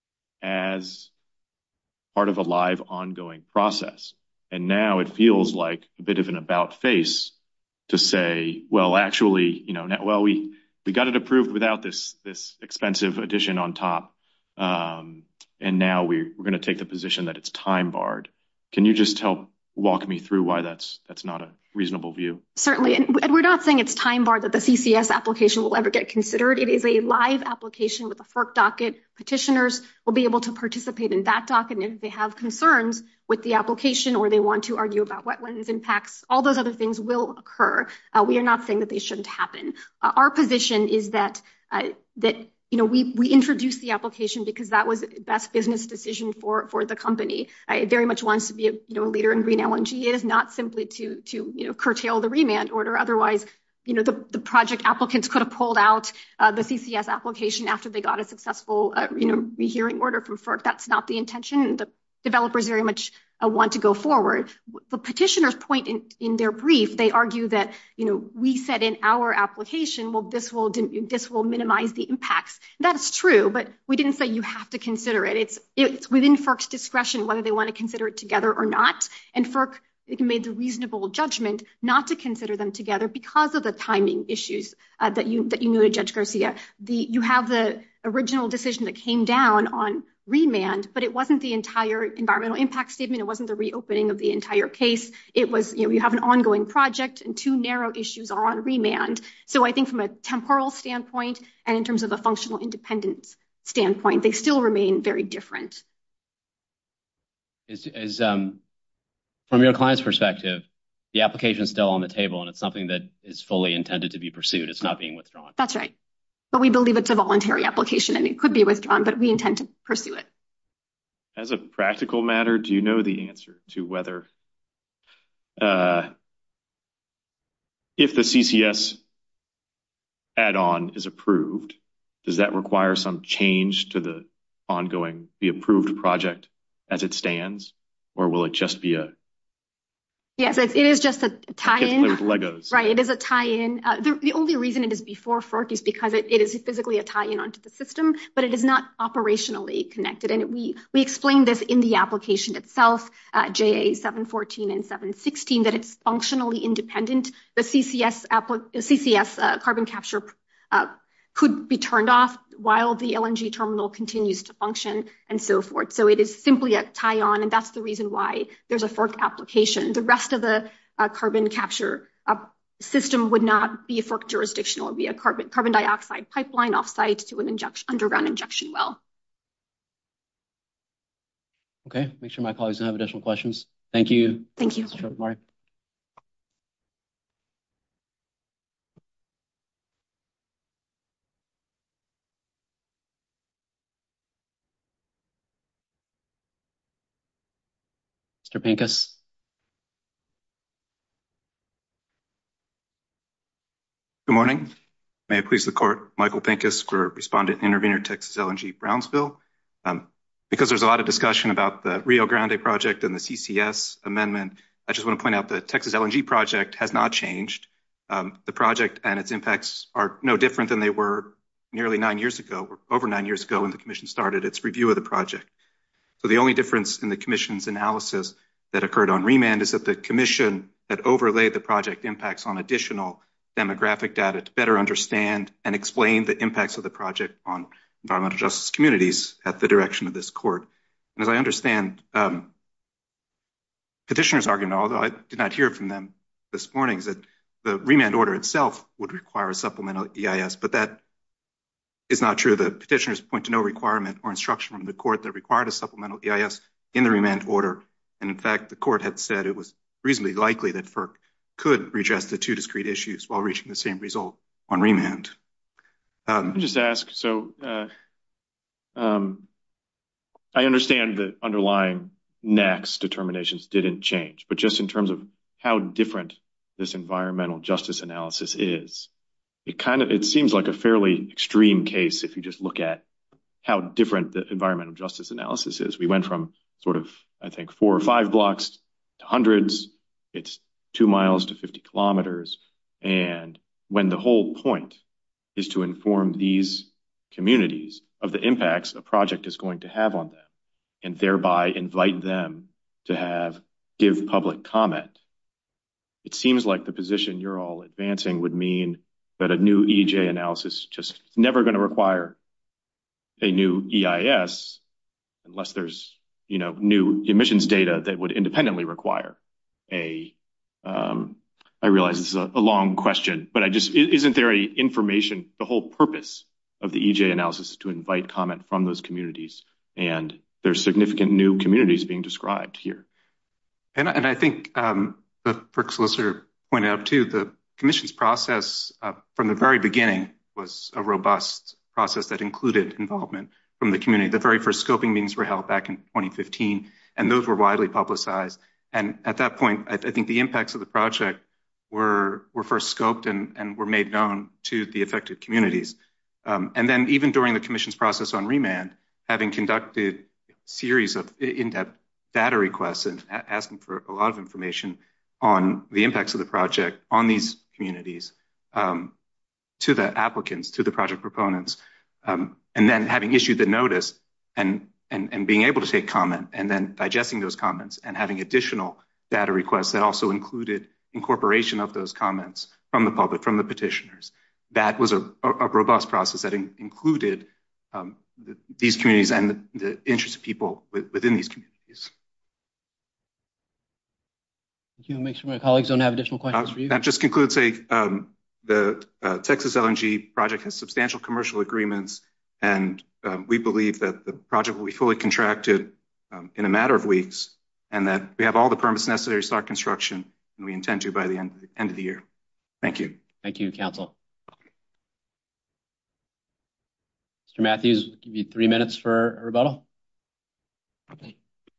as part of a live ongoing process. And now it feels like a bit of an about face to say, well, actually, you know, well, we, we got it approved without this, this expensive addition on top. Um, and now we, we're going to take the position that it's time barred. Can you just help walk me through why that's, that's not a reasonable view? Certainly. And we're not saying it's time barred that the C C S application will ever get considered. It is a live application with a FERC docket. Petitioners will be able to participate in that docket. And if they have concerns with the application or they want to argue about wetlands impacts, all those other things will occur. Uh, we are not saying that they shouldn't happen. Uh, our position is that uh, that You know, we we introduced the application because that was the best business decision for for the company. Uh, it very much wants to be a you know a leader in green L N G. It is not simply to to you know curtail the remand order. Otherwise, you know the, the project applicants could have pulled out uh, the C C S application after they got a successful uh, you know rehearing order from FERC. That's not the intention. The developers very much uh, want to go forward. The petitioners point in, in their brief, they argue that, you know, we said in our application, well, this will this will minimize the impacts. That's true, but we didn't say you have to consider it. It's it's within FERC's discretion whether they want to consider it together or not. And FERC made the reasonable judgment not to consider them together because of the timing issues uh, that you that you noted, Judge Garcia. The you have the original decision that came down on remand, but it wasn't the entire environmental impact statement. It wasn't the reopening of the entire case. It was, you know, you have an ongoing project and two narrow issues are on remand. So I think from a temporal standpoint and in terms of a functional independence standpoint, they still remain very different. Is, is um, from your client's perspective, the application is still on the table and it's something that is fully intended to be pursued. It's not being withdrawn. That's right. But we believe it's a voluntary application and it could be withdrawn, but we intend to pursue it. As a practical matter, do you know the answer to whether uh, if the C C S add-on is approved, does that require some change to the ongoing, the approved project as it stands? Or will it just be a Yes, it, it is just a tie-in. Play with Legos. Right, it is a tie-in. Uh, the, the only reason it is before FERC is because it, it is physically a tie-in onto the system, but it is not operationally connected. And we we explained this in the application itself, uh, J A seven fourteen and seven sixteen, that it's functionally independent. The C C S, appli- C C S uh, carbon capture uh, could be turned off while the L N G terminal continues to function and so forth. So it is simply a tie-on, and that's the reason why there's a FERC application. The rest of the uh, carbon capture uh, system would not be a FERC jurisdictional. It would be a carbon, carbon dioxide pipeline off-site to an injection, underground injection well. Okay, make sure my colleagues don't have additional questions. Thank you. Thank you. Mister Marty. Mister Pincus. Good morning. May it please the court, Michael Pincus for Respondent Intervenor Texas L N G Brownsville. Um, because there's a lot of discussion about the Rio Grande project and the C C S amendment, I just want to point out the Texas L N G project has not changed. Um, the project and its impacts are no different than they were nearly nine years ago, or over nine years ago when the commission started its review of the project. So the only difference in the commission's analysis that occurred on remand is that the commission had overlaid the project impacts on additional demographic data to better understand and explain the impacts of the project on environmental justice communities at the direction of this court. And as I understand, um, petitioners' argument, although I did not hear from them this morning, is that the remand order itself would require a supplemental E I S, but that is not true. The petitioners point to no requirement or instruction from the court that required a supplemental E I S in the remand order. And in fact, the court had said it was reasonably likely that FERC could redress the two discrete issues while reaching the same result on remand. Um, Let me just ask, so uh, um, I understand that underlying N A C's determinations didn't change, but just in terms of how different this environmental justice analysis is, it kind of, it seems like a fairly extreme case if you just look at how different the environmental justice analysis is. We went from sort of, I think, four or five blocks to hundreds. It's two miles to fifty kilometers. And when the whole point is to inform these communities of the impacts a project is going to have on them and thereby invite them to have, give public comment, it seems like the position you're all advancing would mean that a new E J analysis just is never going to require a new E I S unless there's, you know, new emissions data that would independently require a, um, I realize this is a, a long question, but I just, isn't there any information, the whole purpose of the E J analysis is to invite comment from those communities, and there's significant new communities being described here. And, and I think um, the FERC solicitor pointed out too, the commission's process uh, from the very beginning was a robust process that included involvement from the community. The very first scoping meetings were held back in twenty fifteen, and those were widely publicized. And at that point, I, I think the impacts of the project were, were first scoped and, and were made known to the affected communities. Um, and then even during the commission's process on remand, having conducted a series of in-depth data requests and a- asking for a lot of information on the impacts of the project on these communities, um, to the applicants, to the project proponents, um, and then having issued the notice and, and, and being able to take comment and then digesting those comments and having additional data requests that also included incorporation of those comments from the public, from the petitioners. That was a, a, a robust process that in, included um, the, these communities and the, the interests of people with, within these communities. Thank you. Make sure my colleagues don't have additional questions uh, for you. That just concludes a, um, the uh, Texas L N G project has substantial commercial agreements, and um, we believe that the project will be fully contracted um, in a matter of weeks, and that we have all the permits necessary to start construction, and we intend to by the end of the, end of the year. Thank you. Thank you, counsel. Mister Matthews, I'll give you three minutes for a rebuttal. Okay.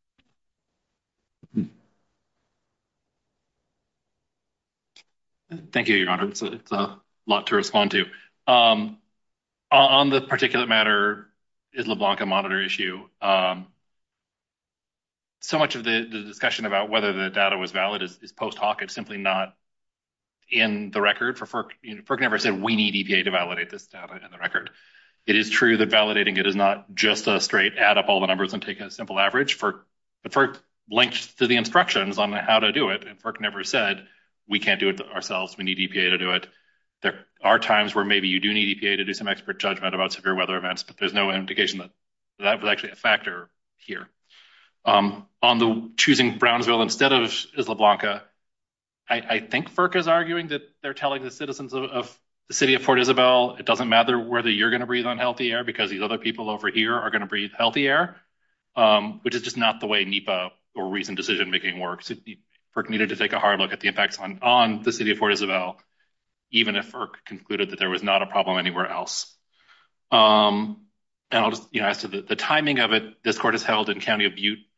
Thank you, Your Honor. It's a, it's a lot to respond to. Um, on, on the particulate matter Isla Blanca monitor issue, um, so much of the, the discussion about whether the data was valid is, is post hoc. It's simply not in the record. For FERC, you know, FERC never said we need E P A to validate this data in the record. It is true that validating it is not just a straight add up all the numbers and take a simple average. FERC, but FERC linked to the instructions on how to do it, and FERC never said we can't do it ourselves. We need E P A to do it. There are times where maybe you do need E P A to do some expert judgment about severe weather events, but there's no indication that that was actually a factor here. Um, on the choosing Brownsville instead of Isla Blanca, I, I think FERC is arguing that they're telling the citizens of, of the city of Port Isabel, it doesn't matter whether you're going to breathe unhealthy air because these other people over here are going to breathe healthy air, um, which is just not the way NEPA or reasoned decision making works. It, FERC needed to take a hard look at the impacts on, on the city of Port Isabel, even if FERC concluded that there was not a problem anywhere else. Um, and I'll just, you know, as to the, the timing of it, this court has held in County of Butte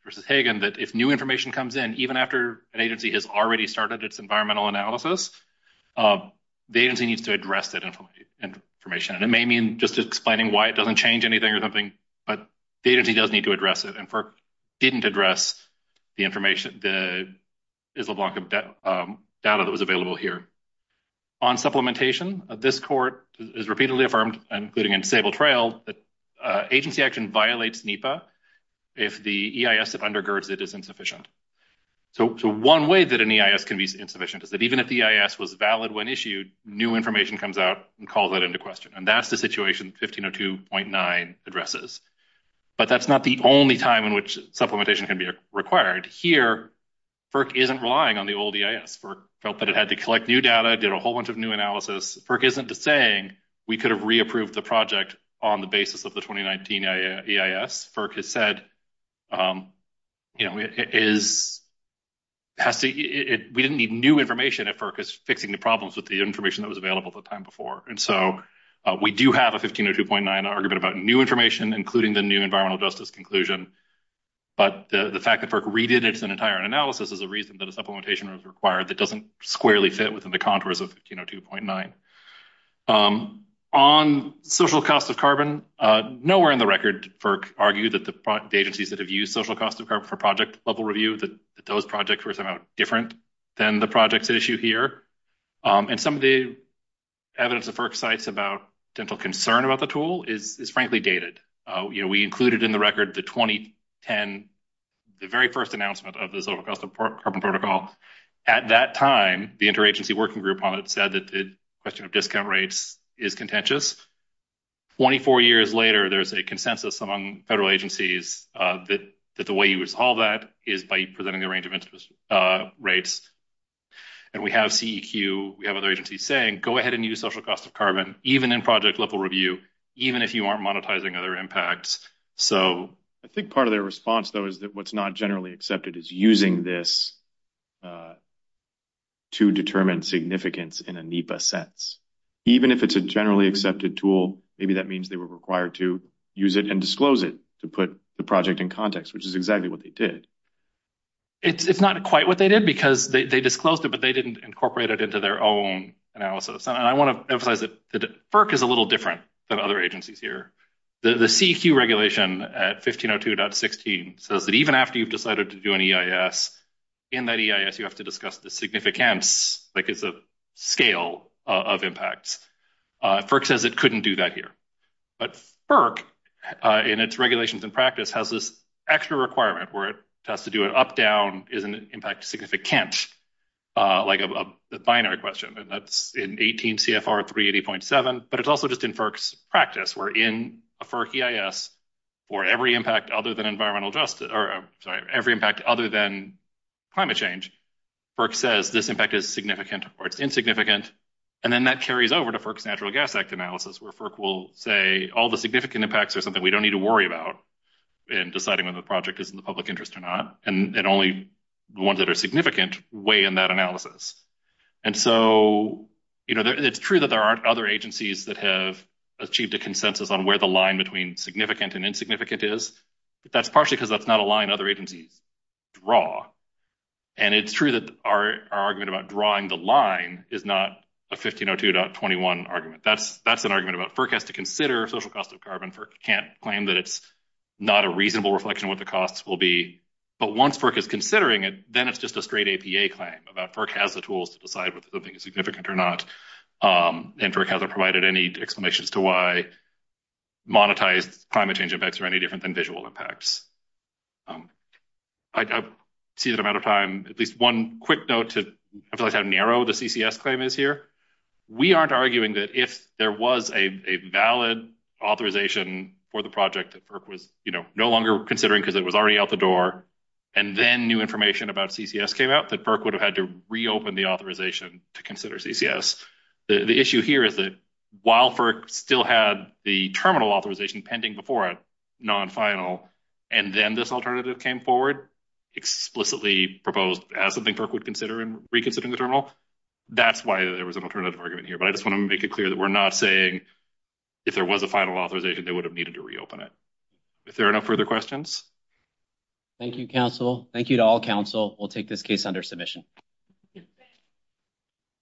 versus Hagan, that if new information comes in, even after an agency has already started its environmental analysis, uh, the agency needs to address that information. And it may mean just explaining why it doesn't change anything or something, but the agency does need to address it. And FERC didn't address the information, the Isla Blanca um, data that was available here. On supplementation, uh, this court has repeatedly affirmed, including in Sable Trail, that uh, agency action violates NEPA if the E I S that undergirds it is insufficient. So, so one way that an E I S can be insufficient is that even if the E I S was valid when issued, new information comes out and calls that into question. And that's the situation fifteen oh two point nine addresses. But that's not the only time in which supplementation can be required. Here, FERC isn't relying on the old E I S. FERC felt that it had to collect new data, did a whole bunch of new analysis. FERC isn't just saying we could have reapproved the project on the basis of the twenty nineteen E I S. FERC has said, um, you know, it is has to. It, it, we didn't need new information if FERC is fixing the problems with the information that was available the time before. And so uh, we do have a fifteen oh two point nine argument about new information, including the new environmental justice conclusion. But the, the fact that FERC redid its entire analysis is a reason that a supplementation was required that doesn't squarely fit within the contours of fifteen oh two point nine. Um, on social cost of carbon, uh, nowhere in the record FERC argued that the, pro- the agencies that have used social cost of carbon for project level review, that, that those projects were somehow different than the projects at issue here. Um, and some of the evidence that FERC cites about potential concern about the tool is, is frankly dated. Uh, you know, we included in the record the twenty ten, the very first announcement of the social cost of carbon protocol. At that time, the interagency working group on it said that the question of discount rates is contentious. twenty-four years later, there's a consensus among federal agencies uh, that, that the way you resolve that is by presenting the range of interest uh, rates. And we have C E Q, we have other agencies saying, go ahead and use social cost of carbon, even in project level review, even if you aren't monetizing other impacts. So I think part of their response, though, is that what's not generally accepted is using this uh, to determine significance in a NEPA sense. Even if it's a generally accepted tool, maybe that means they were required to use it and disclose it to put the project in context, which is exactly what they did. It's it's not quite what they did because they, they disclosed it, but they didn't incorporate it into their own analysis. And I want to emphasize that, that FERC is a little different than other agencies here. The, the C E Q regulation at fifteen oh two point sixteen says that even after you've decided to do an E I S, in that E I S you have to discuss the significance, like it's a scale uh, of impacts. Uh, FERC says it couldn't do that here. But FERC, uh, in its regulations and practice, has this extra requirement where it has to do an up-down, is an impact significant, uh, like a, a, a binary question. And that's in eighteen C F R three eighty point seven, but it's also just in FERC's practice, where in a FERC E I S, for every impact other than environmental justice, or uh, sorry, every impact other than climate change, FERC says this impact is significant or it's insignificant. And then that carries over to FERC's Natural Gas Act analysis, where FERC will say all the significant impacts are something we don't need to worry about in deciding whether the project is in the public interest or not. And, and only the ones that are significant weigh in that analysis. And so, you know, there, it's true that there aren't other agencies that have achieved a consensus on where the line between significant and insignificant is. But that's partially because that's not a line other agencies draw. And it's true that our, our argument about drawing the line is not a fifteen oh two point twenty-one argument. That's that's an argument about FERC has to consider social cost of carbon. FERC can't claim that it's not a reasonable reflection of what the costs will be. But once FERC is considering it, then it's just a straight A P A claim about FERC has the tools to decide whether something is significant or not. Um, and FERC hasn't provided any explanations to why monetized climate change impacts are any different than visual impacts. Um, I, I see that I'm out of time. At least one quick note to emphasize how narrow the C C S claim is here. We aren't arguing that if there was a, a valid authorization for the project that FERC was, you know, no longer considering because it was already out the door, and then new information about C C S came out, that FERC would have had to reopen the authorization to consider C C S. The, the issue here is that while FERC still had the terminal authorization pending before it, non-final, and then this alternative came forward, explicitly proposed as something FERC would consider in reconsidering the terminal, that's why there was an alternative argument here. But I just want to make it clear that we're not saying if there was a final authorization, they would have needed to reopen it. If there are no further questions. Thank you, counsel. Thank you to all counsel. We'll take this case under submission.